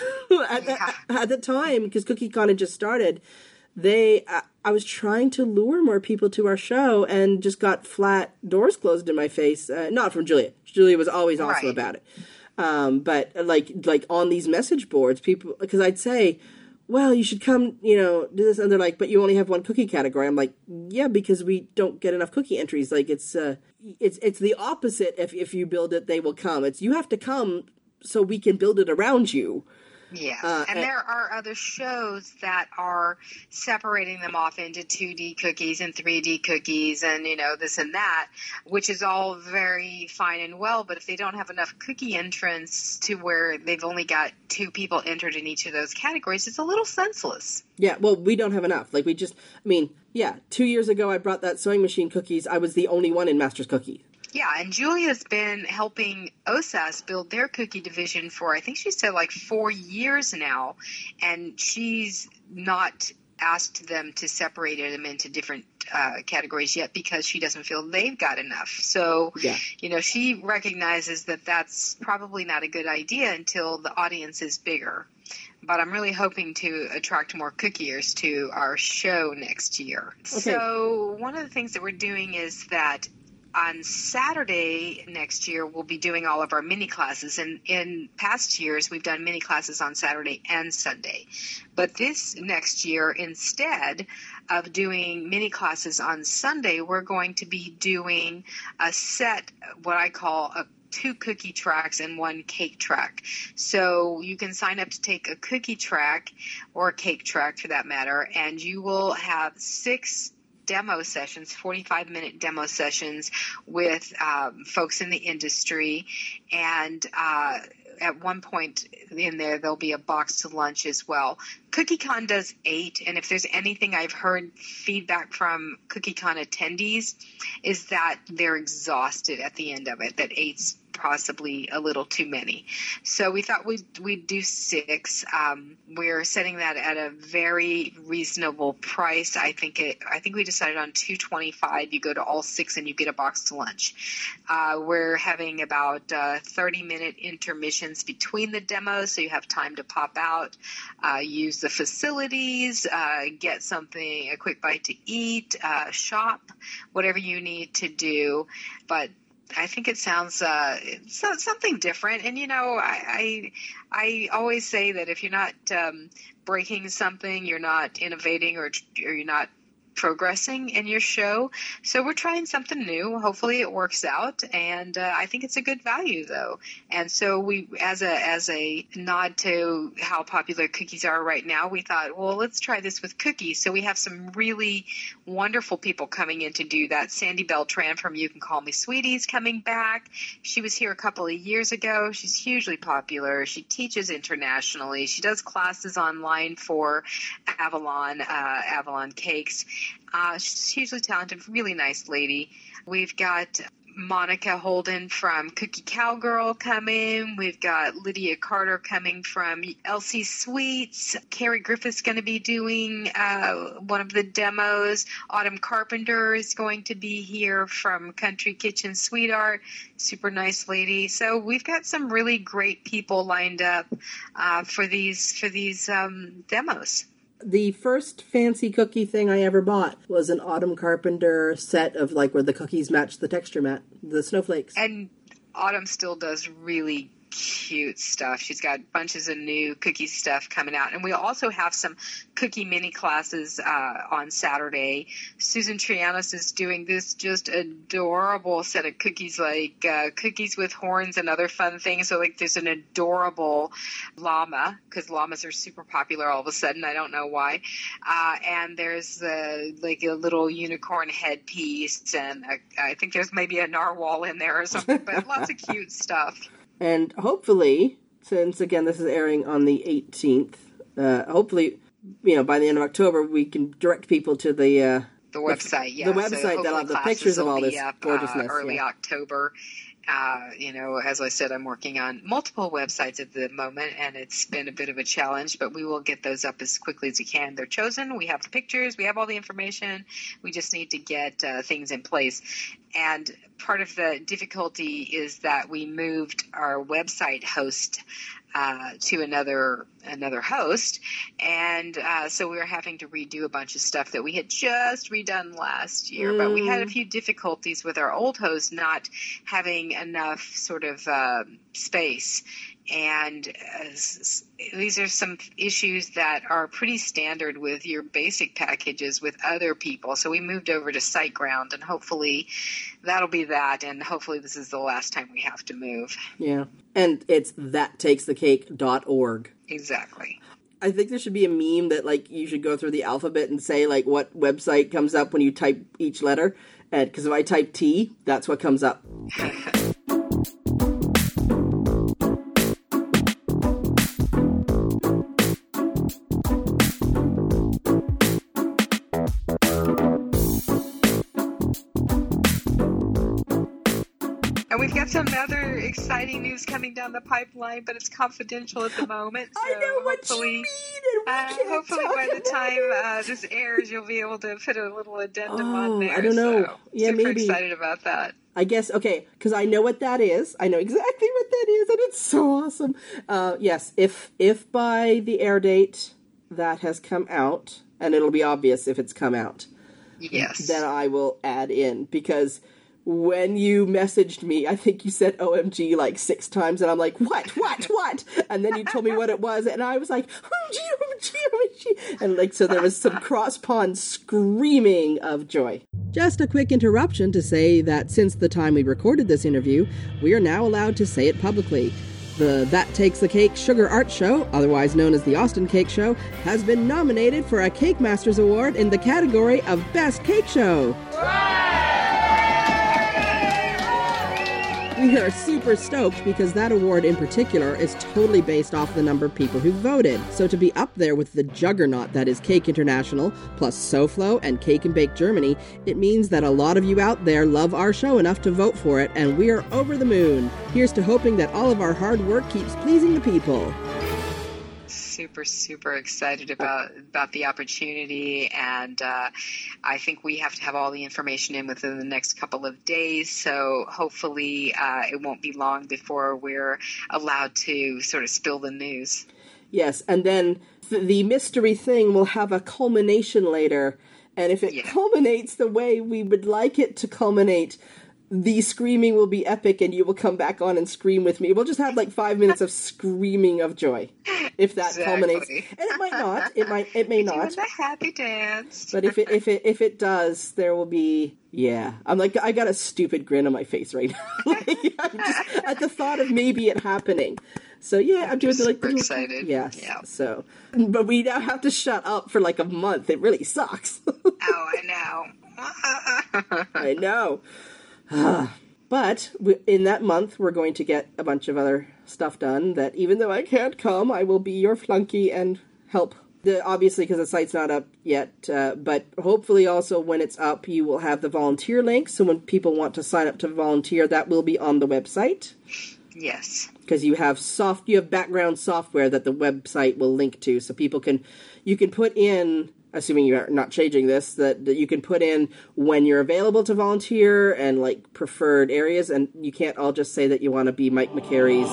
At the time, because CookieCon had just started, I was trying to lure more people to our show and just got flat doors closed in my face. Not from Julia. Julia was always also about it. But like on these message boards, people, because I'd say, well, you should come, do this. And they're like, but you only have one cookie category. I'm like, yeah, because we don't get enough cookie entries. Like, it's the opposite. If you build it, they will come. You have to come so we can build it around you. Yeah, and there are other shows that are separating them off into 2D cookies and 3D cookies and, this and that, which is all very fine and well. But if they don't have enough cookie entrants to where they've only got 2 people entered in each of those categories, it's a little senseless. Yeah, well, we don't have enough. Like, 2 years ago I brought that sewing machine cookies. I was the only one in Master's Cookie. Yeah, and Julia's been helping OSAS build their cookie division for, I think she said, like 4 years now, and she's not asked them to separate them into different categories yet because she doesn't feel they've got enough. So, she recognizes that that's probably not a good idea until the audience is bigger. But I'm really hoping to attract more cookiers to our show next year. Okay. So one of the things that we're doing is that on Saturday next year, we'll be doing all of our mini classes. And in past years, we've done mini classes on Saturday and Sunday. But this next year, instead of doing mini classes on Sunday, we're going to be doing a set, what I call 2 cookie tracks and 1 cake track. So you can sign up to take a cookie track or a cake track for that matter, and you will have 6 demo sessions, 45-minute demo sessions with folks in the industry. And at one point in there, there'll be a box to lunch as well. CookieCon does 8, and if there's anything I've heard feedback from CookieCon attendees is that they're exhausted at the end of it, that 8's possibly a little too many. So we thought we'd do 6. We're setting that at a very reasonable price. I think we decided on $225. You go to all 6 and you get a box to lunch. We're having about 30-minute intermissions between the demos, so you have time to pop out, use the facilities, get something, a quick bite to eat, shop, whatever you need to do. But I think it sounds something different. And, I always say that if you're not breaking something, you're not innovating or you're not progressing in your show. So we're trying something new. Hopefully it works out. And I think it's a good value, though. And so we, as a nod to how popular cookies are right now, we thought, well, let's try this with cookies. So we have some really wonderful people coming in to do that. Sandy Beltran from You Can Call Me Sweeties coming back. She was here a couple of years ago. She's hugely popular. She teaches internationally. She does classes online for Avalon Cakes. She's hugely talented, really nice lady. We've got Monica Holden from Cookie Cowgirl coming. We've got Lydia Carter coming from Elsie Sweets. Carrie Griffith's going to be doing one of the demos. Autumn Carpenter is going to be here from Country Kitchen Sweetheart. Super nice lady. So we've got some really great people lined up for these demos. The first fancy cookie thing I ever bought was an Autumn Carpenter set of, like, where the cookies match the texture mat, the snowflakes. And Autumn still does really cute stuff. She's got bunches of new cookie stuff coming out. And we also have some cookie mini classes on Saturday. Susan Trianos is doing this just adorable set of cookies, like cookies with horns and other fun things. So, like, there's an adorable llama, because llamas are super popular all of a sudden. I don't know why. And there's like a little unicorn headpiece, and I think there's maybe a narwhal in there or something, but lots of cute stuff. And hopefully, since, again, this is airing on the 18th, hopefully, by the end of October, we can direct people to the website, yeah. The website that'll have the pictures of all this gorgeousness. Early October. As I said, I'm working on multiple websites at the moment, and it's been a bit of a challenge, but we will get those up as quickly as we can. They're chosen. We have the pictures. We have all the information. We just need to get things in place. And part of the difficulty is that we moved our website host to another host, and so we were having to redo a bunch of stuff that we had just redone last year. But we had a few difficulties with our old host not having enough sort of space. And these are some issues that are pretty standard with your basic packages with other people. So we moved over to SiteGround, and hopefully that'll be that. And hopefully this is the last time we have to move. Yeah. And it's thattakesthecake.org. Exactly. I think there should be a meme that, like, you should go through the alphabet and say, like, what website comes up when you type each letter. And because if I type T, that's what comes up. And we've got some other exciting news coming down the pipeline, but it's confidential at the moment. So I know what you mean, and we hopefully by the time this airs, you'll be able to put a little addendum on there. I don't know. So Yeah, super maybe. excited about that. I guess, okay, because I know what that is. I know exactly what that is, and it's so awesome. Yes, if by the air date that has come out, and it'll be obvious if it's come out, yes, then I will add in, because when you messaged me, I think you said OMG like 6 times, and I'm like, what? And then you told me what it was, and I was like, OMG. And like, so there was some cross-pond screaming of joy. Just a quick interruption to say that since the time we recorded this interview, we are now allowed to say it publicly. The That Takes the Cake Sugar Art Show, otherwise known as the Austin Cake Show, has been nominated for a Cake Masters Award in the category of Best Cake Show. We are super stoked because that award in particular is totally based off the number of people who voted. So to be up there with the juggernaut that is Cake International, plus SoFlo and Cake and Bake Germany, it means that a lot of you out there love our show enough to vote for it, and we are over the moon. Here's to hoping that all of our hard work keeps pleasing the people. Super excited about the opportunity, and I think we have to have all the information in within the next couple of days, so hopefully it won't be long before we're allowed to sort of spill the news. Yes, and then the mystery thing will have a culmination later, and if it culminates the way we would like it to culminate, the screaming will be epic, and you will come back on and scream with me. We'll just have like 5 minutes of screaming of joy, if that culminates. And it might not. It may not. Doing the happy dance. But if it does, there will be. Yeah, I'm like, I got a stupid grin on my face right now. Like, I'm just at the thought of maybe it happening. So yeah, I'm doing super excited. Yes. Yeah. So, but we now have to shut up for like a month. It really sucks. Oh, I know. I know. But in that month, we're going to get a bunch of other stuff done that even though I can't come, I will be your flunky and help Obviously, because the site's not up yet, but hopefully also when it's up, you will have the volunteer link. So when people want to sign up to volunteer, that will be on the website. Yes. Because you have background software that the website will link to, so you can put in, assuming you're not changing this, that you can put in when you're available to volunteer and like preferred areas, and you can't all just say that you want to be Mike McCarey's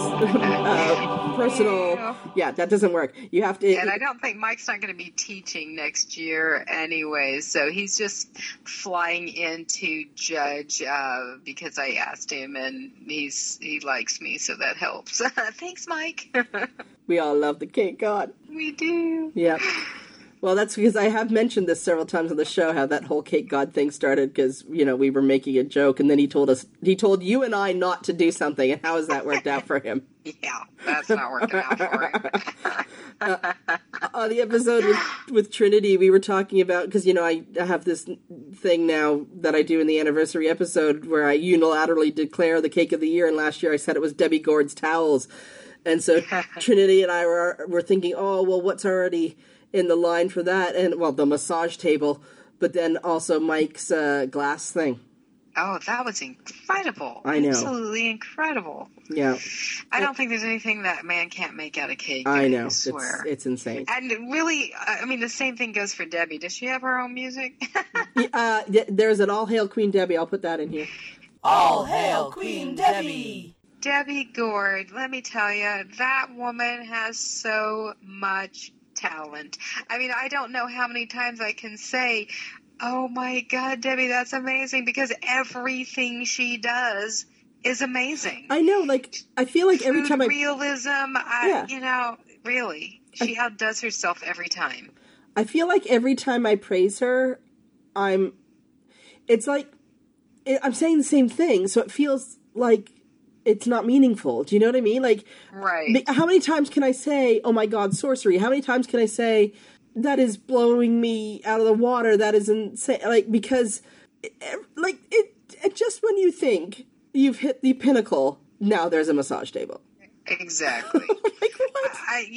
personal. Yeah, that doesn't work. You have to. And I don't think Mike's not going to be teaching next year anyway, so he's just flying in to judge because I asked him, and he likes me, so that helps. Thanks, Mike. We all love the cake god. We do. Yeah. Well, that's because I have mentioned this several times on the show, how that whole cake god thing started because, we were making a joke, and then he told you and I not to do something, and how has that worked out for him? Yeah, that's not working out for him. On the episode with Trinity, we were talking about, because, I have this thing now that I do in the anniversary episode where I unilaterally declare the cake of the year, and last year I said it was Debbie Gord's towels. And so Trinity and I were thinking, oh, well, what's already in the line for that? And, well, the massage table, but then also Mike's glass thing. Oh, that was incredible. I know. Absolutely incredible. Yeah. I don't think there's anything that man can't make out of cake. I know. I swear. It's insane. And really, the same thing goes for Debbie. Does she have her own music? There's an All Hail Queen Debbie. I'll put that in here. All Hail Queen Debbie. Debbie Gord, let me tell you, that woman has so much talent. I don't know how many times I can say, oh my God, Debbie, that's amazing, because everything she does is amazing. I know, I feel like every time realism, really, she outdoes herself every time. I feel like every time I praise her, I'm saying the same thing, so it feels like it's not meaningful. Do you know what I mean? Right. How many times can I say, oh my God, sorcery? How many times can I say, that is blowing me out of the water? That is insane. because, just when you think you've hit the pinnacle, now there's a massage table. Exactly. What?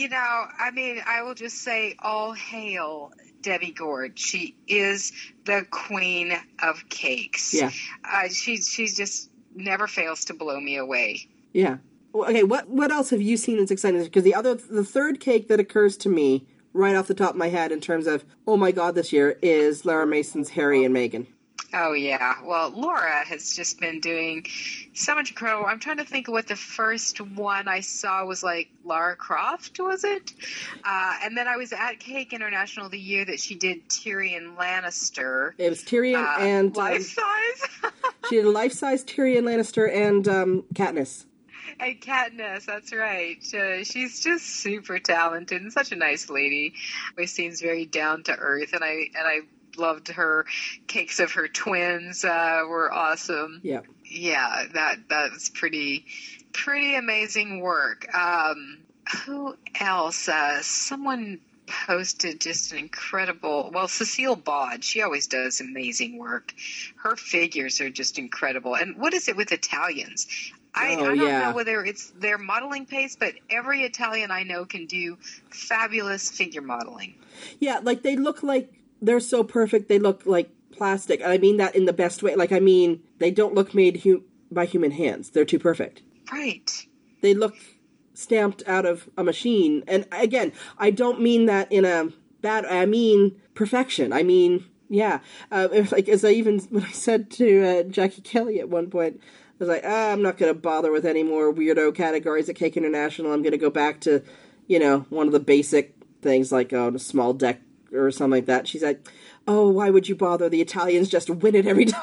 I will just say, all hail Debbie Gord. She is the queen of cakes. Yeah. She's just never fails to blow me away. Yeah. Well, okay, what else have you seen that's exciting? Because the third cake that occurs to me right off the top of my head in terms of, oh my God, this year is Laura Mason's Harry and Meghan. Oh, yeah. Well, Laura has just been doing so much incredible. I'm trying to think of what the first one I saw was, Lara Croft, was it? And then I was at Cake International the year that she did Tyrion Lannister. It was Tyrion and... life-size? She did a life-size Tyrion Lannister and Katniss. And Katniss, that's right. She's just super talented and such a nice lady. She seems very down to earth, and I loved her cakes of her twins. Were awesome. Yeah. Yeah, that's pretty amazing work. Who else? Someone posted just an incredible, Cecile Bod, she always does amazing work. Her figures are just incredible. And what is it with Italians? I don't know whether it's their modeling pace, but every Italian I know can do fabulous figure modeling. Yeah, they look like they're so perfect, they look like plastic. And I mean that in the best way. They don't look made by human hands. They're too perfect. Right. They look stamped out of a machine. And again, I don't mean that in a bad, I mean perfection. I mean, yeah. When I said to Jackie Kelly at one point, I was like, I'm not going to bother with any more weirdo categories at Cake International. I'm going to go back to, one of the basic things like a small deck or something like that. She's like, oh, why would you bother? The Italians just win it every time.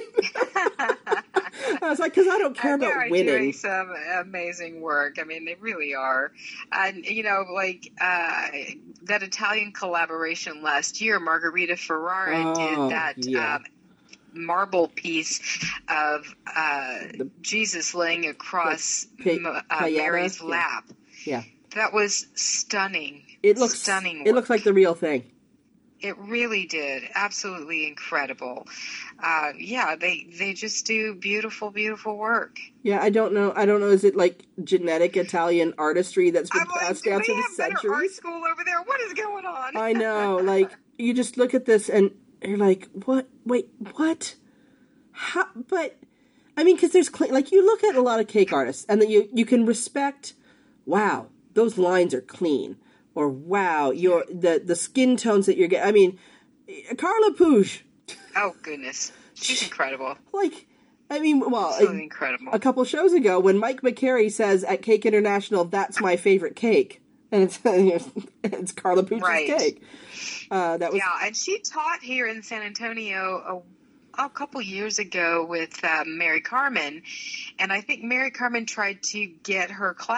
I was like, because I don't care about winning. They're doing some amazing work. They really are. And, that Italian collaboration last year, Margherita Ferrara did that marble piece of Jesus laying across Mary's lap. Yeah. That was stunning. It looks stunning. It looks like the real thing. It really did. Absolutely incredible. They just do beautiful, beautiful work. Yeah, I don't know. Is it like genetic Italian artistry that's been I'm like, passed do down they through the have better art centuries? school over there? What is going on? I know. Like, you just look at this and you're like, what? Wait, what? How? But, I mean, because there's, like, you look at a lot of cake artists and then you can respect, wow, those lines are clean. Or, wow, the skin tones that you're getting. I mean, Carla Puig. Oh, goodness. She's incredible. Like, I mean, well, absolutely incredible. A couple shows ago, when Mike McCary says at Cake International, "That's my favorite cake," and it's Carla Puig's cake. That was and she taught here in San Antonio a couple years ago with Mary Carmen, and I think Mary Carmen tried to get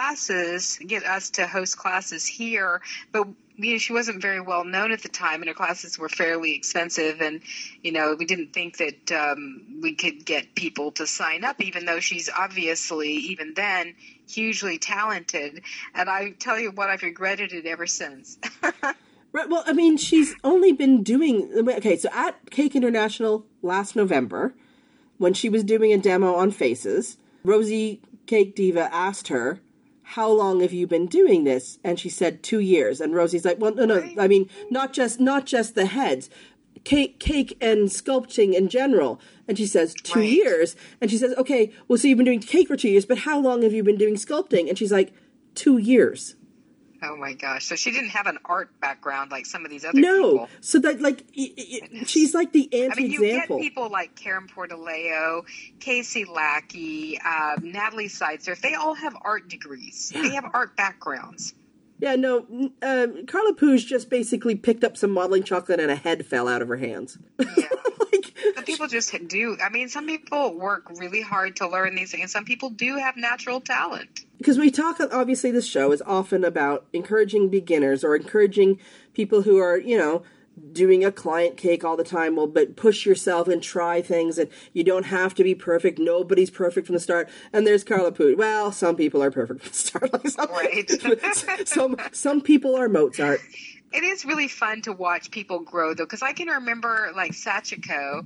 us to host classes here, but she wasn't very well known at the time, and her classes were fairly expensive, and we didn't think that we could get people to sign up, even though she's obviously even then hugely talented. And I tell you what, I've regretted it ever since. Right, well, I mean, she's only been doing... Okay, so at Cake International last November, when she was doing a demo on Faces, Rosie Cake Diva asked her, how long have you been doing this? And she said 2 years. And Rosie's like, well, no, I mean, not just the heads, cake and sculpting in general. And she says 2 years. And she says, okay, well, so you've been doing cake for 2 years, but how long have you been doing sculpting? And she's like, 2 years. Oh my gosh! So she didn't have an art background like some of these other people. No, so that she's like the anti-example. I mean, you get people like Karen Portaleo, Casey Lackey, Natalie Seitzer. They all have art degrees. They have art backgrounds. Yeah, no, Carla Puig just basically picked up some modeling chocolate and a head fell out of her hands. Yeah. Some people just do. I mean, some people work really hard to learn these things, and some people do have natural talent. Because we talk, obviously this show is often about encouraging beginners or encouraging people who are, doing a client cake all the time. Well, but push yourself and try things, and you don't have to be perfect. Nobody's perfect from the start. And there's Carla Puig. Well, some people are perfect from the start. Like some people are Mozart. It is really fun to watch people grow, though, because I can remember, like, Sachiko,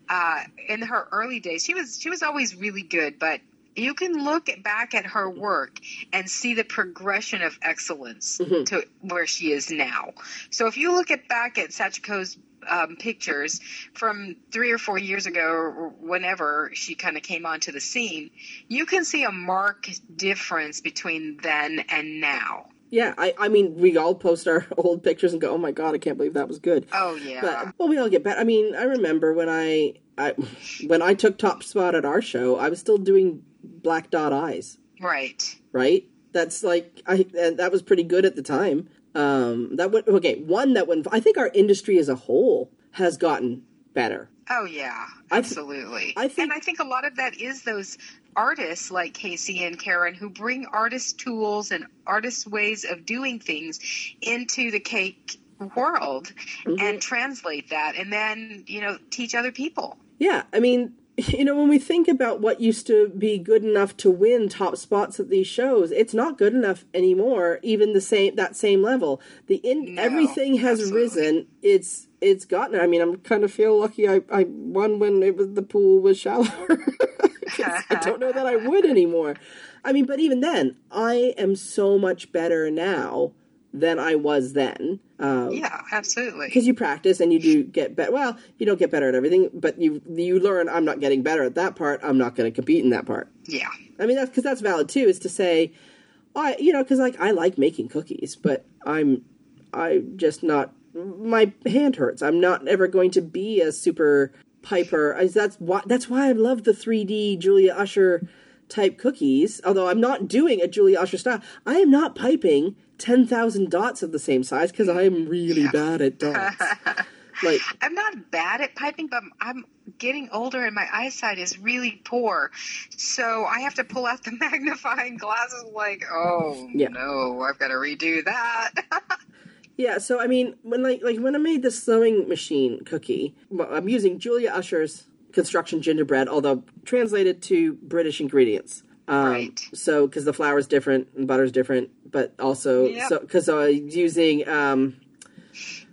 in her early days, she was always really good, but you can look back at her work and see the progression of excellence to where she is now. So if you look back at Sachiko's pictures from 3 or 4 years ago, or whenever she kind of came onto the scene, you can see a marked difference between then and now. Yeah, I mean, we all post our old pictures and go, oh my God, I can't believe that was good. Oh, yeah. But, well, we all get better. I mean, I remember when I took top spot at our show, I was still doing black dot eyes. Right? That's like, and that was pretty good at the time. I think our industry as a whole has gotten better. Oh, yeah, absolutely. I think a lot of that is those artists like Casey and Karen who bring artist tools and artist ways of doing things into the cake world and translate that and then, teach other people. Yeah, I mean, when we think about what used to be good enough to win top spots at these shows, it's not good enough anymore, even that same level. Everything has risen. It's gotten. I mean, I'm kind of feel lucky I won when the pool was shallower. I don't know that I would anymore. I mean, but even then, I am so much better now than I was then. Yeah, absolutely. Because you practice and you do get better. Well, you don't get better at everything, but you learn, I'm not getting better at that part. I'm not going to compete in that part. Yeah. I mean, that's valid too, is to say, because I like making cookies, but I'm just not, my hand hurts. I'm not ever going to be a super piper. That's why I love the 3D Julia Usher type cookies. Although I'm not doing a Julia Usher style. I am not piping 10,000 dots of the same size because I'm really bad at dots. I'm not bad at piping, but I'm getting older and my eyesight is really poor. So I have to pull out the magnifying glasses no, I've got to redo that. Yeah, so I mean, when I made the sewing machine cookie, I'm using Julia Usher's construction gingerbread, although translated to British ingredients. Right. So, because the flour's different and butter's different, but also, because I was using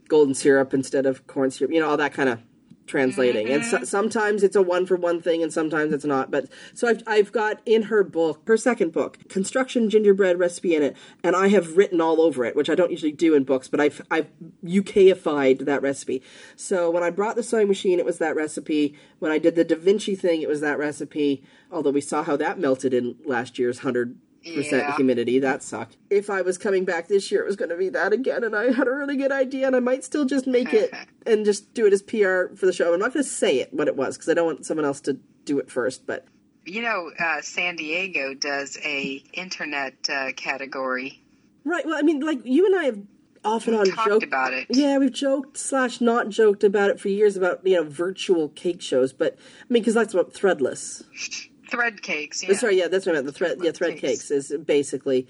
golden syrup instead of corn syrup, all that kind of translating. And sometimes it's a one for one thing and sometimes it's not. But so I've got in her book, her second book, construction gingerbread recipe in it, and I have written all over it, which I don't usually do in books, but I've UKified that recipe. So when I brought the sewing machine, it was that recipe. When I did the Da Vinci thing, it was that recipe. Although we saw how that melted in last year's 100% humidity. That sucked. If I was coming back this year, it was going to be that again, and I had a really good idea, and I might still just make it and just do it as PR for the show. I'm not going to say it what it was, because I don't want someone else to do it first, but... San Diego does a internet category. Right, well, I mean, like, you and I have off and on talked about it. Yeah, we've joked / not joked about it for years, about, virtual cake shows, but, I mean, because that's what Threadless... Thread cakes, yeah. Sorry, yeah, that's what I meant. Thread cakes is basically...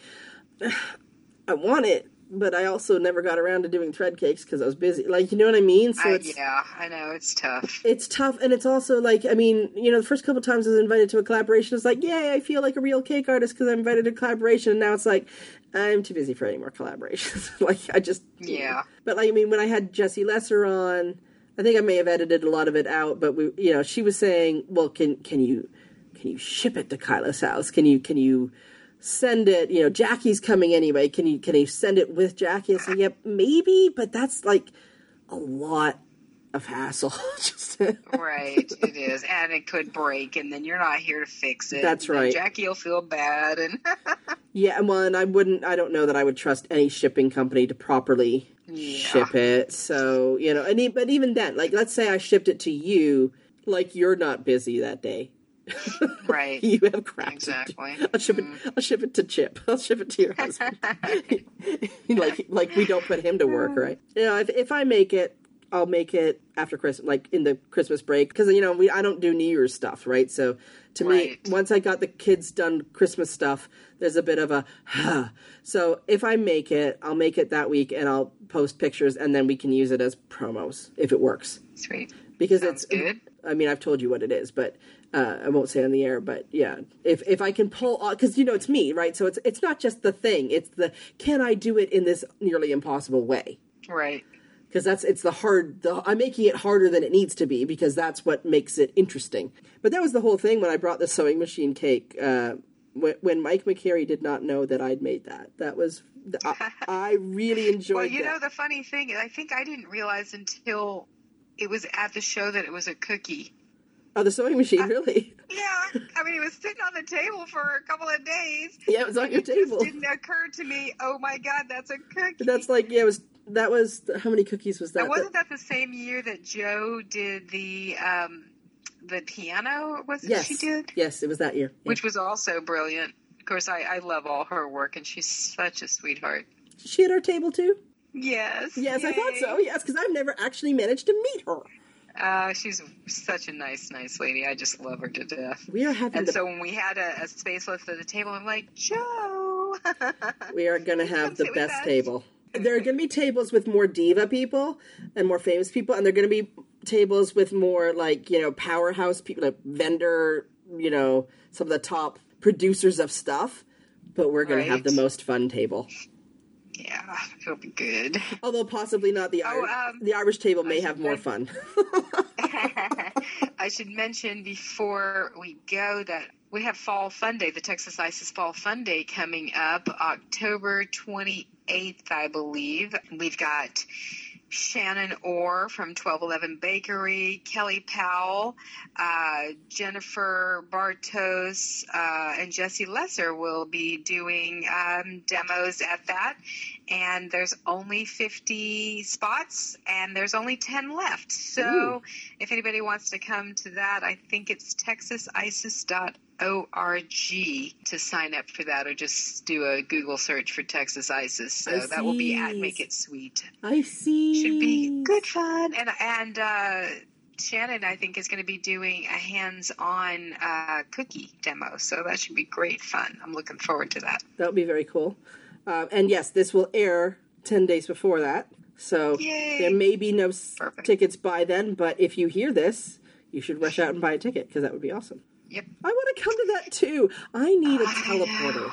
I want it, but I also never got around to doing thread cakes because I was busy. Like, you know what I mean? So I know, it's tough. It's tough, and it's also like, I mean, the first couple times I was invited to a collaboration, it's like, yay, I feel like a real cake artist because I'm invited to a collaboration, and now it's like, I'm too busy for any more collaborations. Like, I just... Yeah. But, like, I mean, when I had Jessie Lesser on, I think I may have edited a lot of it out, but, she was saying, well, can you ship it to Kyla's house? Can you send it? Jackie's coming anyway. Can you send it with Jackie? I said, yep, maybe, but that's like a lot of hassle. Right, it is, and it could break, and then you're not here to fix it. That's right. Jackie will feel bad, and yeah, well, and I don't know that I would trust any shipping company to properly ship it. So but even then, like, let's say I shipped it to you, like, you're not busy that day. Right. You have crap. Exactly. I'll ship it to Chip. I'll ship it to your husband. like we don't put him to work, right? If I make it, I'll make it after Christmas, like in the Christmas break, because I don't do New Year's stuff, right? So to me, once I got the kids done Christmas stuff, there's a bit of a So if I make it, I'll make it that week, and I'll post pictures, and then we can use it as promos if it works. Sweet. Because Sounds good. I mean, I've told you what it is, but I won't say it on the air. But yeah, if I can pull off, because it's me, right? So it's not just the thing; it's the can I do it in this nearly impossible way? Right. Because I'm making it harder than it needs to be, because that's what makes it interesting. But that was the whole thing when I brought the sewing machine cake. When Mike McCary did not know that I'd made that. That was I really enjoyed. Well, the funny thing is, I think I didn't realize until it was at the show that it was a cookie. Oh, the sewing machine, really? Yeah. I mean, it was sitting on the table for a couple of days. Yeah, it was on your table. It just didn't occur to me, oh my God, that's a cookie. That's like, that was, how many cookies was that? And wasn't that the same year that Joe did the piano? She did? Yes, it was that year. Yeah. Which was also brilliant. Of course, I love all her work, and she's such a sweetheart. She at our table, too? Yes. Yes, Yay. I thought so. Yes, because I've never actually managed to meet her. She's such a nice lady. I just love her to death. We are having so when we had a space left at the table, I'm like, Joe. We are going to have the best table. There are going to be tables with more diva people and more famous people, and there are going to be tables with more, like, powerhouse people, like vendor, some of the top producers of stuff. But we're going to have the most fun table. Yeah, it'll be good. Although possibly not the Irish table may have more fun. I should mention before we go that we have Fall Fun Day, the Texas ISIS Fall Fun Day coming up October 28th, I believe. We've got Shannon Orr from 1211 Bakery, Kelly Powell, Jennifer Bartos, and Jessie Lesser will be doing demos at that. And there's only 50 spots, and there's only 10 left. So if anybody wants to come to that, I think it's texasisis.org to sign up for that, or just do a Google search for Texas ISIS. So that will be at Make It Sweet. I see. Should be good fun. And Shannon, I think, is going to be doing a hands-on cookie demo. So that should be great fun. I'm looking forward to that. That would be very cool. And yes, this will air 10 days before that. So there may be no tickets by then, but if you hear this, you should rush out and buy a ticket, because that would be awesome. Yep. I want to come to that too. I need a teleporter.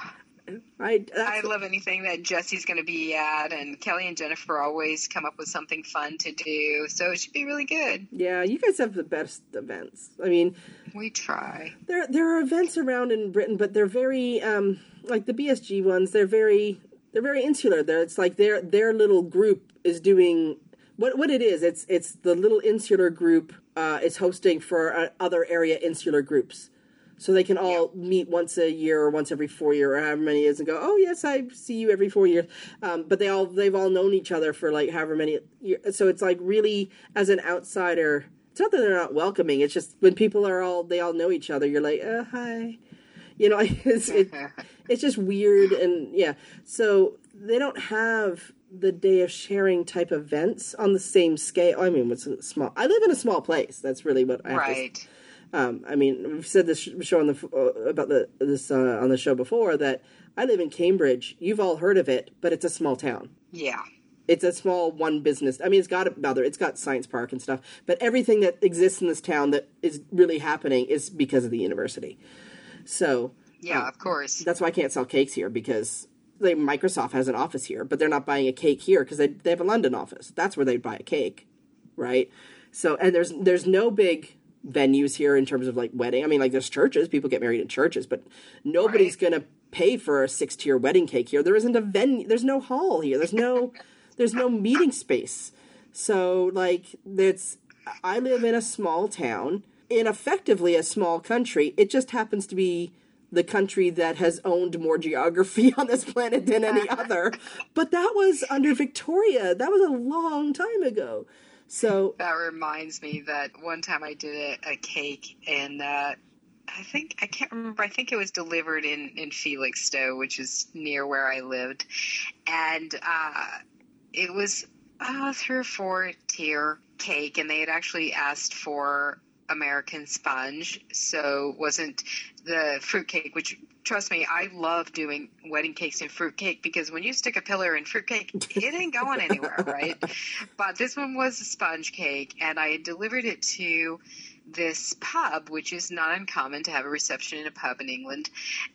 I love anything that Jesse's going to be at, and Kelly and Jennifer always come up with something fun to do, so it should be really good. Yeah, you guys have the best events. I mean, we try. There are events around in Britain, but they're very like the BSG ones. They're very insular. It's like their little group is doing what it is. It's the little insular group is hosting for other area insular groups. So they can all meet once a year or once every 4 years or however many years and go, oh, yes, I see you every 4 years. But they've all known each other for like however many years. So it's like really, as an outsider, it's not that they're not welcoming. It's just when people they all know each other, you're like, hi. You know, it's just weird. And yeah, so they don't have the Day of Sharing type events on the same scale. I mean, I live in a small place. That's really what I have right. I mean, we've said this show on the show before that I live in Cambridge. You've all heard of it, but it's a small town. Yeah. It's a small one business. I mean, it's got Science Park and stuff, but everything that exists in this town that is really happening is because of the university. So yeah, of course. That's why I can't sell cakes here, because Microsoft has an office here, but they're not buying a cake here because they have a London office. That's where they'd buy a cake, right? So, and there's no big venues here in terms of like wedding. I mean, like there's churches, people get married in churches, but nobody's going to pay for a 6-tier wedding cake here. There isn't a venue. There's no hall here. There's no meeting space. So like I live in a small town in effectively a small country. It just happens to be the country that has owned more geography on this planet than any other. But that was under Victoria. That was a long time ago. So that reminds me that one time I did a cake, and I can't remember. I think it was delivered in Felixstowe, which is near where I lived, and it was a 3 or 4 tier cake, and they had actually asked for American sponge, so wasn't the fruitcake, which, trust me, I love doing wedding cakes and fruitcake, because when you stick a pillar in fruitcake, it ain't going anywhere, right? But this one was a sponge cake, and I had delivered it to this pub, which is not uncommon to have a reception in a pub in England,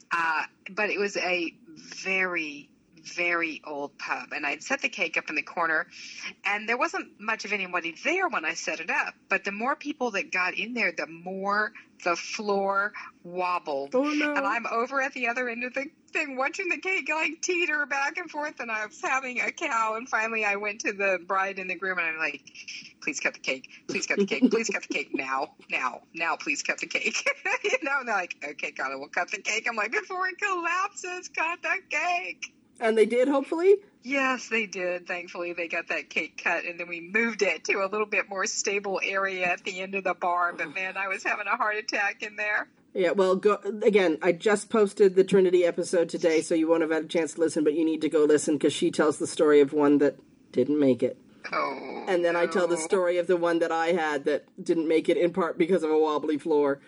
but it was a very, very old pub, and I'd set the cake up in the corner, and there wasn't much of anybody there when I set it up, but the more people that got in there, the more the floor wobbled. Oh, no. And I'm over at the other end of the thing watching the cake like teeter back and forth, and I was having a cow, and finally I went to the bride and the groom, and I'm like, please cut the cake, please cut the cake, please cut the cake now, please cut the cake. You know, and they're like, okay, got it, we'll cut the cake. I'm like, before it collapses, cut the cake. And they did, hopefully? Yes, they did. Thankfully, they got that cake cut, and then we moved it to a little bit more stable area at the end of the bar. But, man, I was having a heart attack in there. Yeah, well, again, I just posted the Trinity episode today, so you won't have had a chance to listen, but you need to go listen, because she tells the story of one that didn't make it. Oh, and then I tell the story of the one that I had that didn't make it, in part because of a wobbly floor.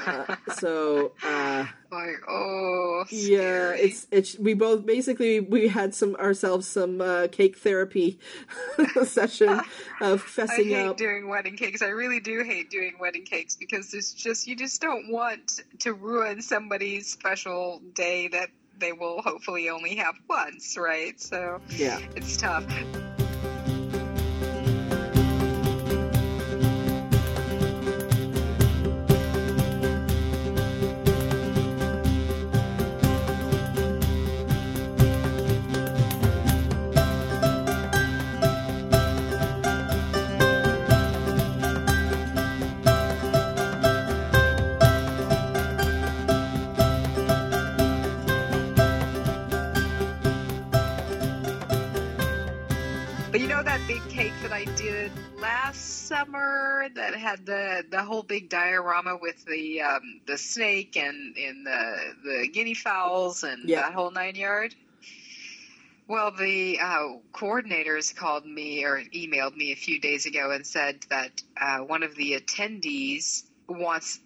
Like, oh, yeah, scary. it's we both basically we had some cake therapy session of fessing I hate up. doing wedding cakes. I really do hate doing wedding cakes, because you just don't want to ruin somebody's special day that they will hopefully only have once, right? So yeah, it's tough. I did last summer that had the whole big diorama with the snake and the guinea fowls and that whole 9 yard. Well, the coordinators called me or emailed me a few days ago and said that one of the attendees wants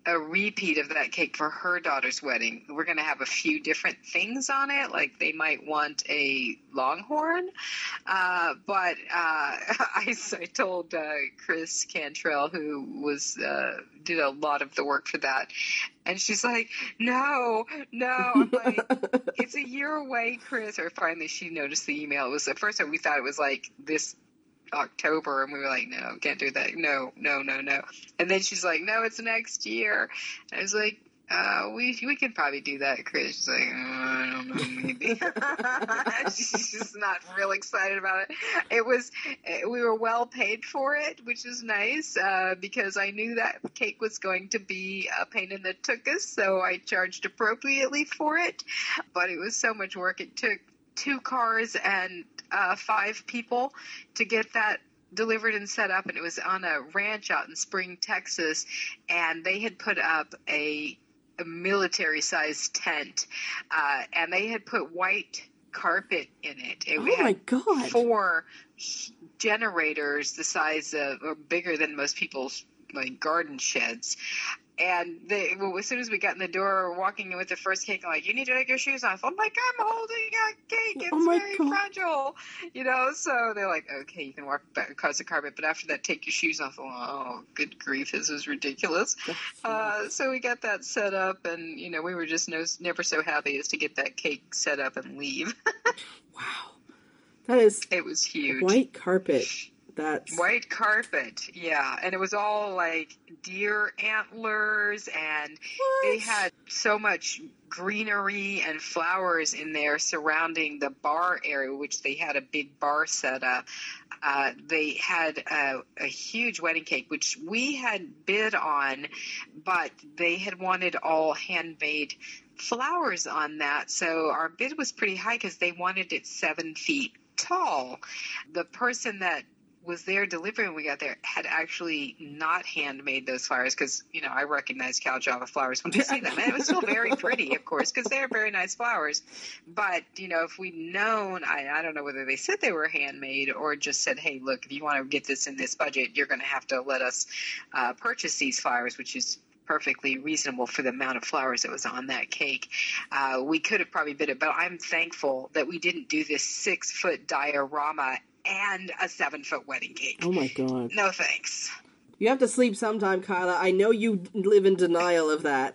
a repeat of that cake for her daughter's wedding. We're going to have a few different things on it. Like they might want a longhorn. But I told Chris Cantrell, who was did a lot of the work for that, and she's like, no. I'm like, it's a year away, Chris. Or finally she noticed the email. It was the first time we thought it was like this October, and we were like, no, can't do that. No. And then she's like, no, it's next year. And I was like, we can probably do that, Chris. She's like, I don't know, maybe. She's just not real excited about it. We were well paid for it, which is nice, because I knew that cake was going to be a pain in the tuchus, so I charged appropriately for it. But it was so much work. It took 2 cars and 5 people to get that delivered and set up, and it was on a ranch out in Spring, Texas, and they had put up a military-sized tent, and they had put white carpet in it. And we had God. 4 generators the size of, or bigger than most people's like garden sheds. And as soon as we got in the door, walking in with the first cake, I'm like, you need to take your shoes off. I'm like, I'm holding a cake. It's very fragile. So they're like, okay, you can walk back across the carpet. But after that, take your shoes off. Oh, good grief. This is ridiculous. So we got that set up, and, we were just never so happy as to get that cake set up and leave. Wow. It was huge. White carpet. That's white carpet, yeah, and it was all like deer antlers, and they had so much greenery and flowers in there surrounding the bar area, which they had a big bar set up. They had a huge wedding cake, which we had bid on, but they had wanted all handmade flowers on that, so our bid was pretty high because they wanted it 7 feet tall. The person that was there delivering when we got there had actually not handmade those flowers because, I recognize Cal Java flowers when I see them. And it was still very pretty, of course, because they're very nice flowers. But, if we'd known, I don't know whether they said they were handmade or just said, hey, look, if you want to get this in this budget, you're going to have to let us purchase these flowers, which is perfectly reasonable for the amount of flowers that was on that cake. We could have probably bid it, but I'm thankful that we didn't do this 6-foot diorama and a 7-foot wedding cake. Oh my God. No thanks. You have to sleep sometime, Kyla. I know you live in denial of that.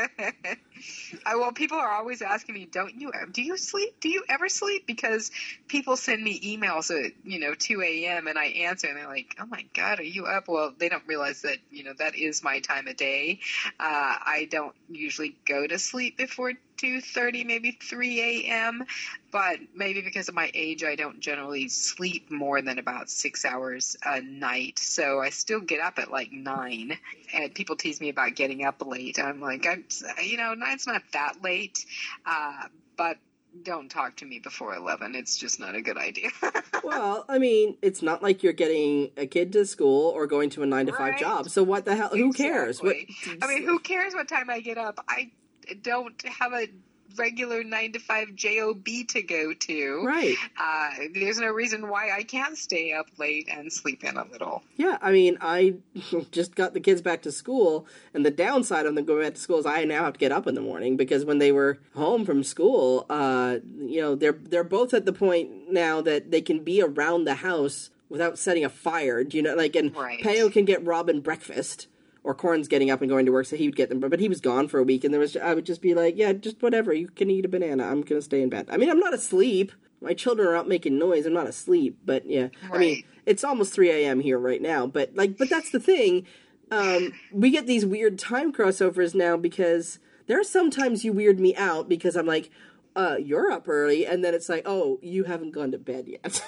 Well, people are always asking me, do you sleep? Do you ever sleep? Because people send me emails at, 2 a.m. and I answer and they're like, oh my God, are you up? Well, they don't realize that, that is my time of day. I don't usually go to sleep before 2:30, maybe 3 a.m., but maybe because of my age, I don't generally sleep more than about 6 hours a night. So I still get up at like 9, and people tease me about getting up late. I'm like, 9's not that late, but don't talk to me before 11. It's just not a good idea. Well, it's not like you're getting a kid to school or going to a 9-to-5 job. So what the hell? Who cares? Who cares what time I get up? I don't have a regular 9-to-5 job to go to. Right. There's no reason why I can't stay up late and sleep in a little. Yeah, I just got the kids back to school, and the downside of them going back to school is I now have to get up in the morning because when they were home from school, they're both at the point now that they can be around the house without setting a fire. And right. Peo can get Robin breakfast. Or Corn's getting up and going to work, so he would get them. But he was gone for a week, and I would just be like, yeah, just whatever. You can eat a banana. I'm going to stay in bed. I'm not asleep. My children are out making noise. I'm not asleep. But, yeah. Right. It's almost 3 a.m. here right now. But that's the thing. We get these weird time crossovers now because there are sometimes you weird me out because I'm like, you're up early. And then it's like, oh, you haven't gone to bed yet.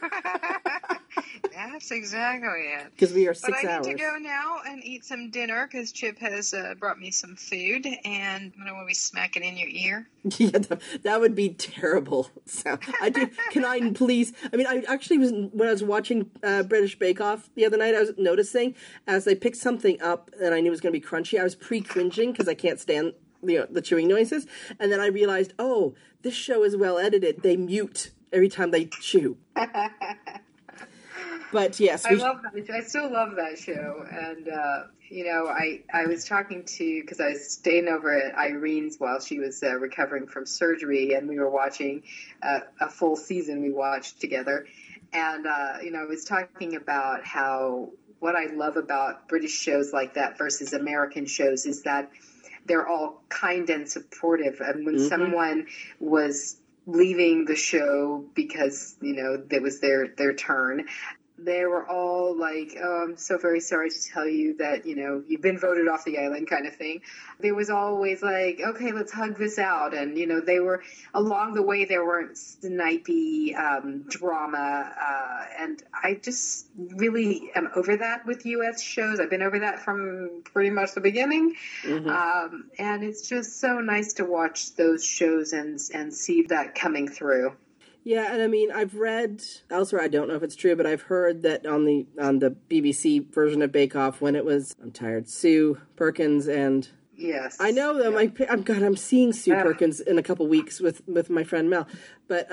That's exactly it. Because we are 6 hours. But I need to go now and eat some dinner because Chip has brought me some food, and I don't want to be smacking in your ear. Yeah, that would be terrible. Can I please? I actually was, when I was watching British Bake Off the other night, I was noticing as they picked something up and I knew it was going to be crunchy, I was pre-cringing because I can't stand the chewing noises. And then I realized, oh, this show is well edited. They mute every time they chew. But yes, I love that. I still love that show. And, I was talking to, because I was staying over at Irene's while she was recovering from surgery, and we were watching a full season we watched together. And, I was talking about how what I love about British shows like that versus American shows is that they're all kind and supportive. And when someone was leaving the show because, it was their turn, they were all like, oh, I'm so very sorry to tell you that, you've been voted off the island kind of thing. There was always like, okay, let's hug this out. And, they were, along the way, there weren't snipey drama. And I just really am over that with U.S. shows. I've been over that from pretty much the beginning. And it's just so nice to watch those shows and see that coming through. Yeah, and I mean, I've read elsewhere, I don't know if it's true, but I've heard that on the BBC version of Bake Off, when it was, I'm tired, Sue Perkins and... Yes. I know them. Yeah. I'm seeing Sue Perkins in a couple weeks with my friend Mel. But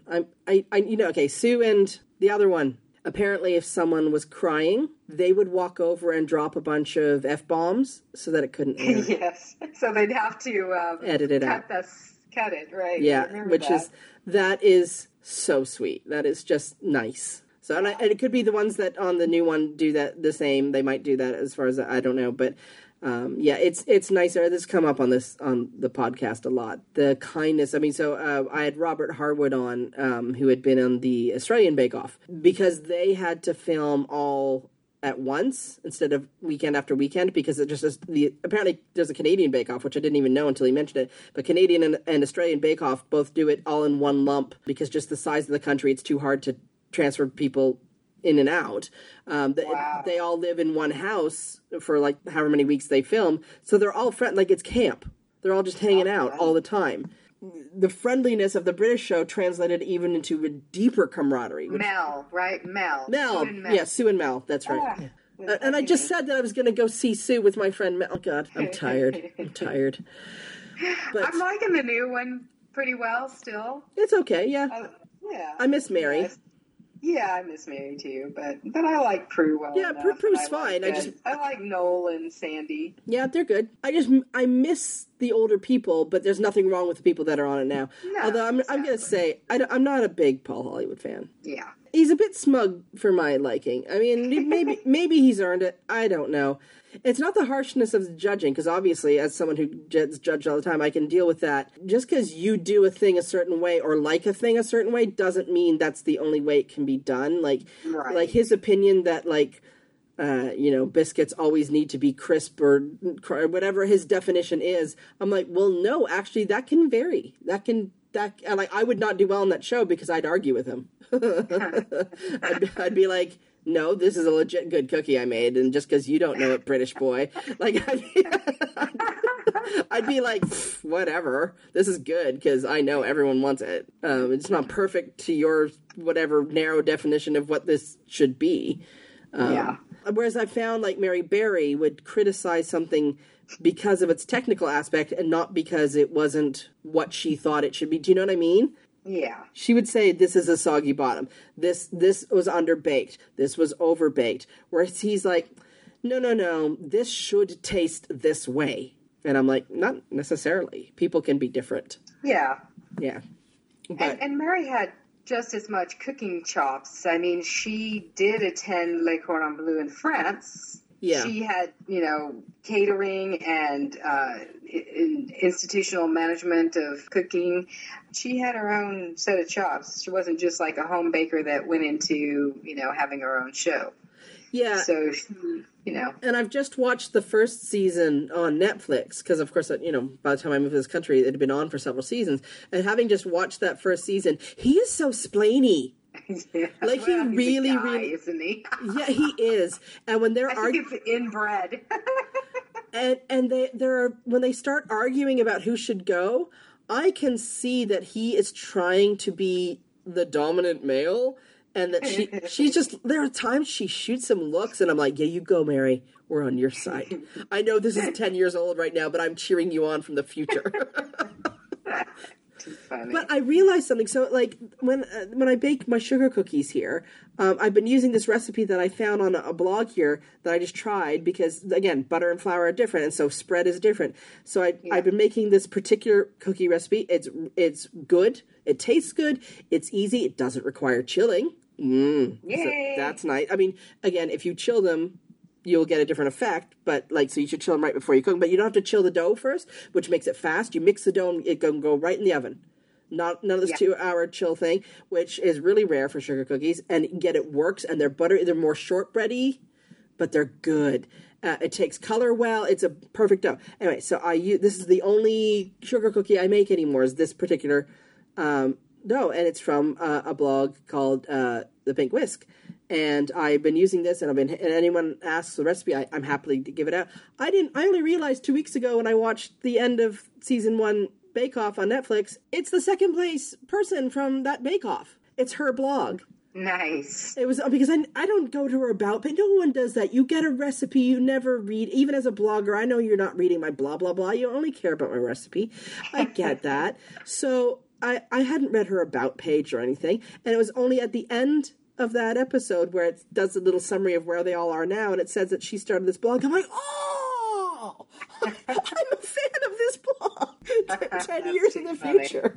Sue and the other one, apparently if someone was crying, they would walk over and drop a bunch of F-bombs so that it couldn't air. Yes. So they'd have to edit it out. Cut it, right. Yeah, that is so sweet. That is just nice. So, and it could be the ones that on the new one do that the same. They might do that as far as I don't know, but it's nicer. This has come up on the podcast a lot. The kindness. I mean, so I had Robert Harwood on, who had been on the Australian Bake Off, because they had to film all at once instead of weekend after weekend, because it just is apparently there's a Canadian Bake Off, which I didn't even know until he mentioned it, but Canadian and Australian Bake Off both do it all in one lump because just the size of the country, it's too hard to transfer people in and out. Wow. They all live in one house for like however many weeks they film, so they're all like it's camp. They're all just hanging out all the time. The friendliness of the British show translated even into a deeper camaraderie. Mel, right? Mel. Yeah, Sue and Mel. That's right. And I just said that I was going to go see Sue with my friend Mel. Oh, God, I'm tired. But I'm liking the new one pretty well still. It's okay, yeah. Yeah. I miss Mary. Yeah, I miss Mary too, but I like Prue well. Yeah, Prue's fine. I like Noel and Sandy. Yeah, they're good. I miss the older people, but there's nothing wrong with the people that are on it now. No, although I'm going to say I'm not a big Paul Hollywood fan. Yeah, he's a bit smug for my liking. I mean, maybe he's earned it. I don't know. It's not the harshness of judging, because obviously, as someone who gets judged all the time, I can deal with that. Just because you do a thing a certain way or like a thing a certain way doesn't mean that's the only way it can be done. Like his opinion that biscuits always need to be crisp or whatever his definition is. I'm like, well, no, actually, that can vary. I would not do well on that show because I'd argue with him. I'd be like, no, this is a legit good cookie I made, and just because you don't know it, British boy, I'd be like, whatever, this is good because I know everyone wants it. It's not perfect to your whatever narrow definition of what this should be. Whereas I found like Mary Berry would criticize something because of its technical aspect and not because it wasn't what she thought it should be. Do you know what I mean? Yeah. She would say, this is a soggy bottom. This was underbaked. This was overbaked. Whereas he's like, no, this should taste this way. And I'm like, not necessarily. People can be different. Yeah. Yeah. And Mary had just as much cooking chops. I mean, she did attend Le Cordon Bleu in France. Yeah. She had, catering and institutional management of cooking. She had her own set of chops. She wasn't just like a home baker that went into, having her own show. Yeah. So, And I've just watched the first season on Netflix because, of course, by the time I moved to this country, it had been on for several seasons. And having just watched that first season, he is so splainy. Yeah. Like he really, really, isn't he? Yeah, he is. And when they're arguing, it's inbred. and when they start arguing about who should go, I can see that he is trying to be the dominant male, and that she's just, there are times she shoots him looks, and I'm like, yeah, you go, Mary. We're on your side. I know this is 10 years old right now, but I'm cheering you on from the future. Too funny. But I realized something. So, like, when I bake my sugar cookies here, I've been using this recipe that I found on a blog here that I just tried because, again, butter and flour are different, and so spread is different. So I've been making this particular cookie recipe. It's good. It tastes good. It's easy. It doesn't require chilling. Yay! So that's nice. I mean, again, if you chill them, you'll get a different effect, but so you should chill them right before you cook them. But you don't have to chill the dough first, which makes it fast. You mix the dough and it can go right in the oven. None of this 2-hour chill thing, which is really rare for sugar cookies. And yet it works, and they're more shortbready, but they're good. It takes color well. It's a perfect dough. Anyway, so this is the only sugar cookie I make anymore is this particular dough, and it's from a blog called The Pink Whisk. And I've been using this, and anyone asks the recipe, I'm happily to give it out. I only realized 2 weeks ago when I watched the end of season 1 Bake Off on Netflix, it's the second place person from that Bake Off. It's her blog. Nice. It was because I don't go to her about, but no one does that. You get a recipe, you never read. Even as a blogger, I know you're not reading my blah, blah, blah. You only care about my recipe. I get that. So I hadn't read her about page or anything, and it was only at the end of that episode where it does a little summary of where they all are now, and it says that she started this blog. I'm like, oh, I'm a fan of this blog. 10 years in the future.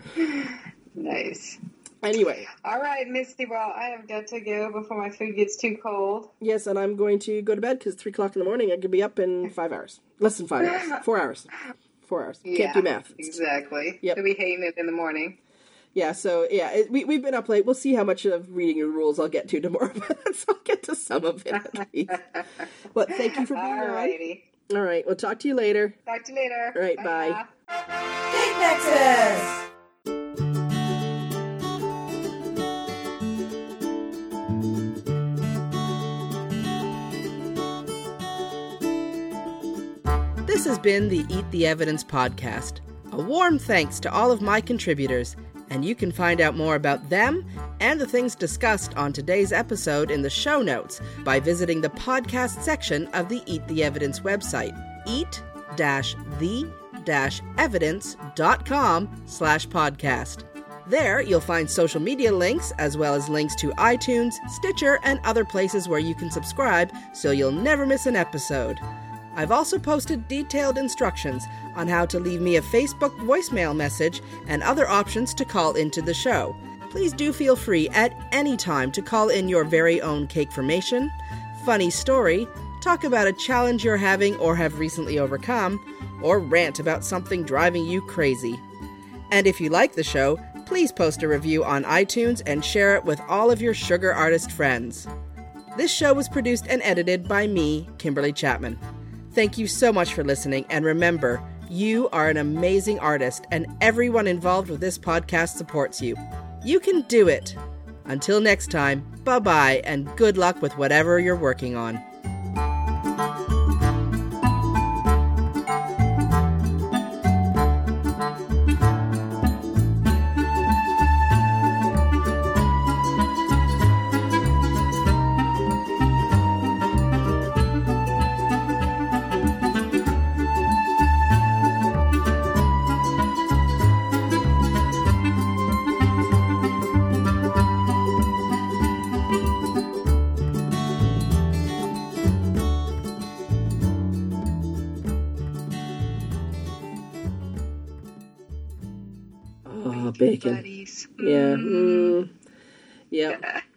Nice. Anyway. All right, Misty. Well, I have got to go before my food gets too cold. Yes, and I'm going to go to bed because 3 o'clock in the morning. I could be up in 5 hours. Less than 5 hours. 4 hours. 4 hours. Can't do math. Exactly. Yep. I'll be hating it in the morning. Yeah, so, we've been up late. We'll see how much of reading your rules I'll get to tomorrow. So I'll get to some of it at least. But thank you for being Alrighty. on. All right, we'll talk to you later. Talk to you later. All right, bye. Cake Nexus! This has been the Eat the Evidence podcast. A warm thanks to all of my contributors, and you can find out more about them and the things discussed on today's episode in the show notes by visiting the podcast section of the Eat the Evidence website, eat-the-evidence.com/podcast. There, you'll find social media links, as well as links to iTunes, Stitcher, and other places where you can subscribe so you'll never miss an episode. I've also posted detailed instructions on how to leave me a Facebook voicemail message and other options to call into the show. Please do feel free at any time to call in your very own cakeformation, funny story, talk about a challenge you're having or have recently overcome, or rant about something driving you crazy. And if you like the show, please post a review on iTunes and share it with all of your sugar artist friends. This show was produced and edited by me, Kimberly Chapman. Thank you so much for listening, and remember, you are an amazing artist, and everyone involved with this podcast supports you. You can do it! Until next time, bye-bye, and good luck with whatever you're working on. Bacon. Buddies. Yeah. Yeah.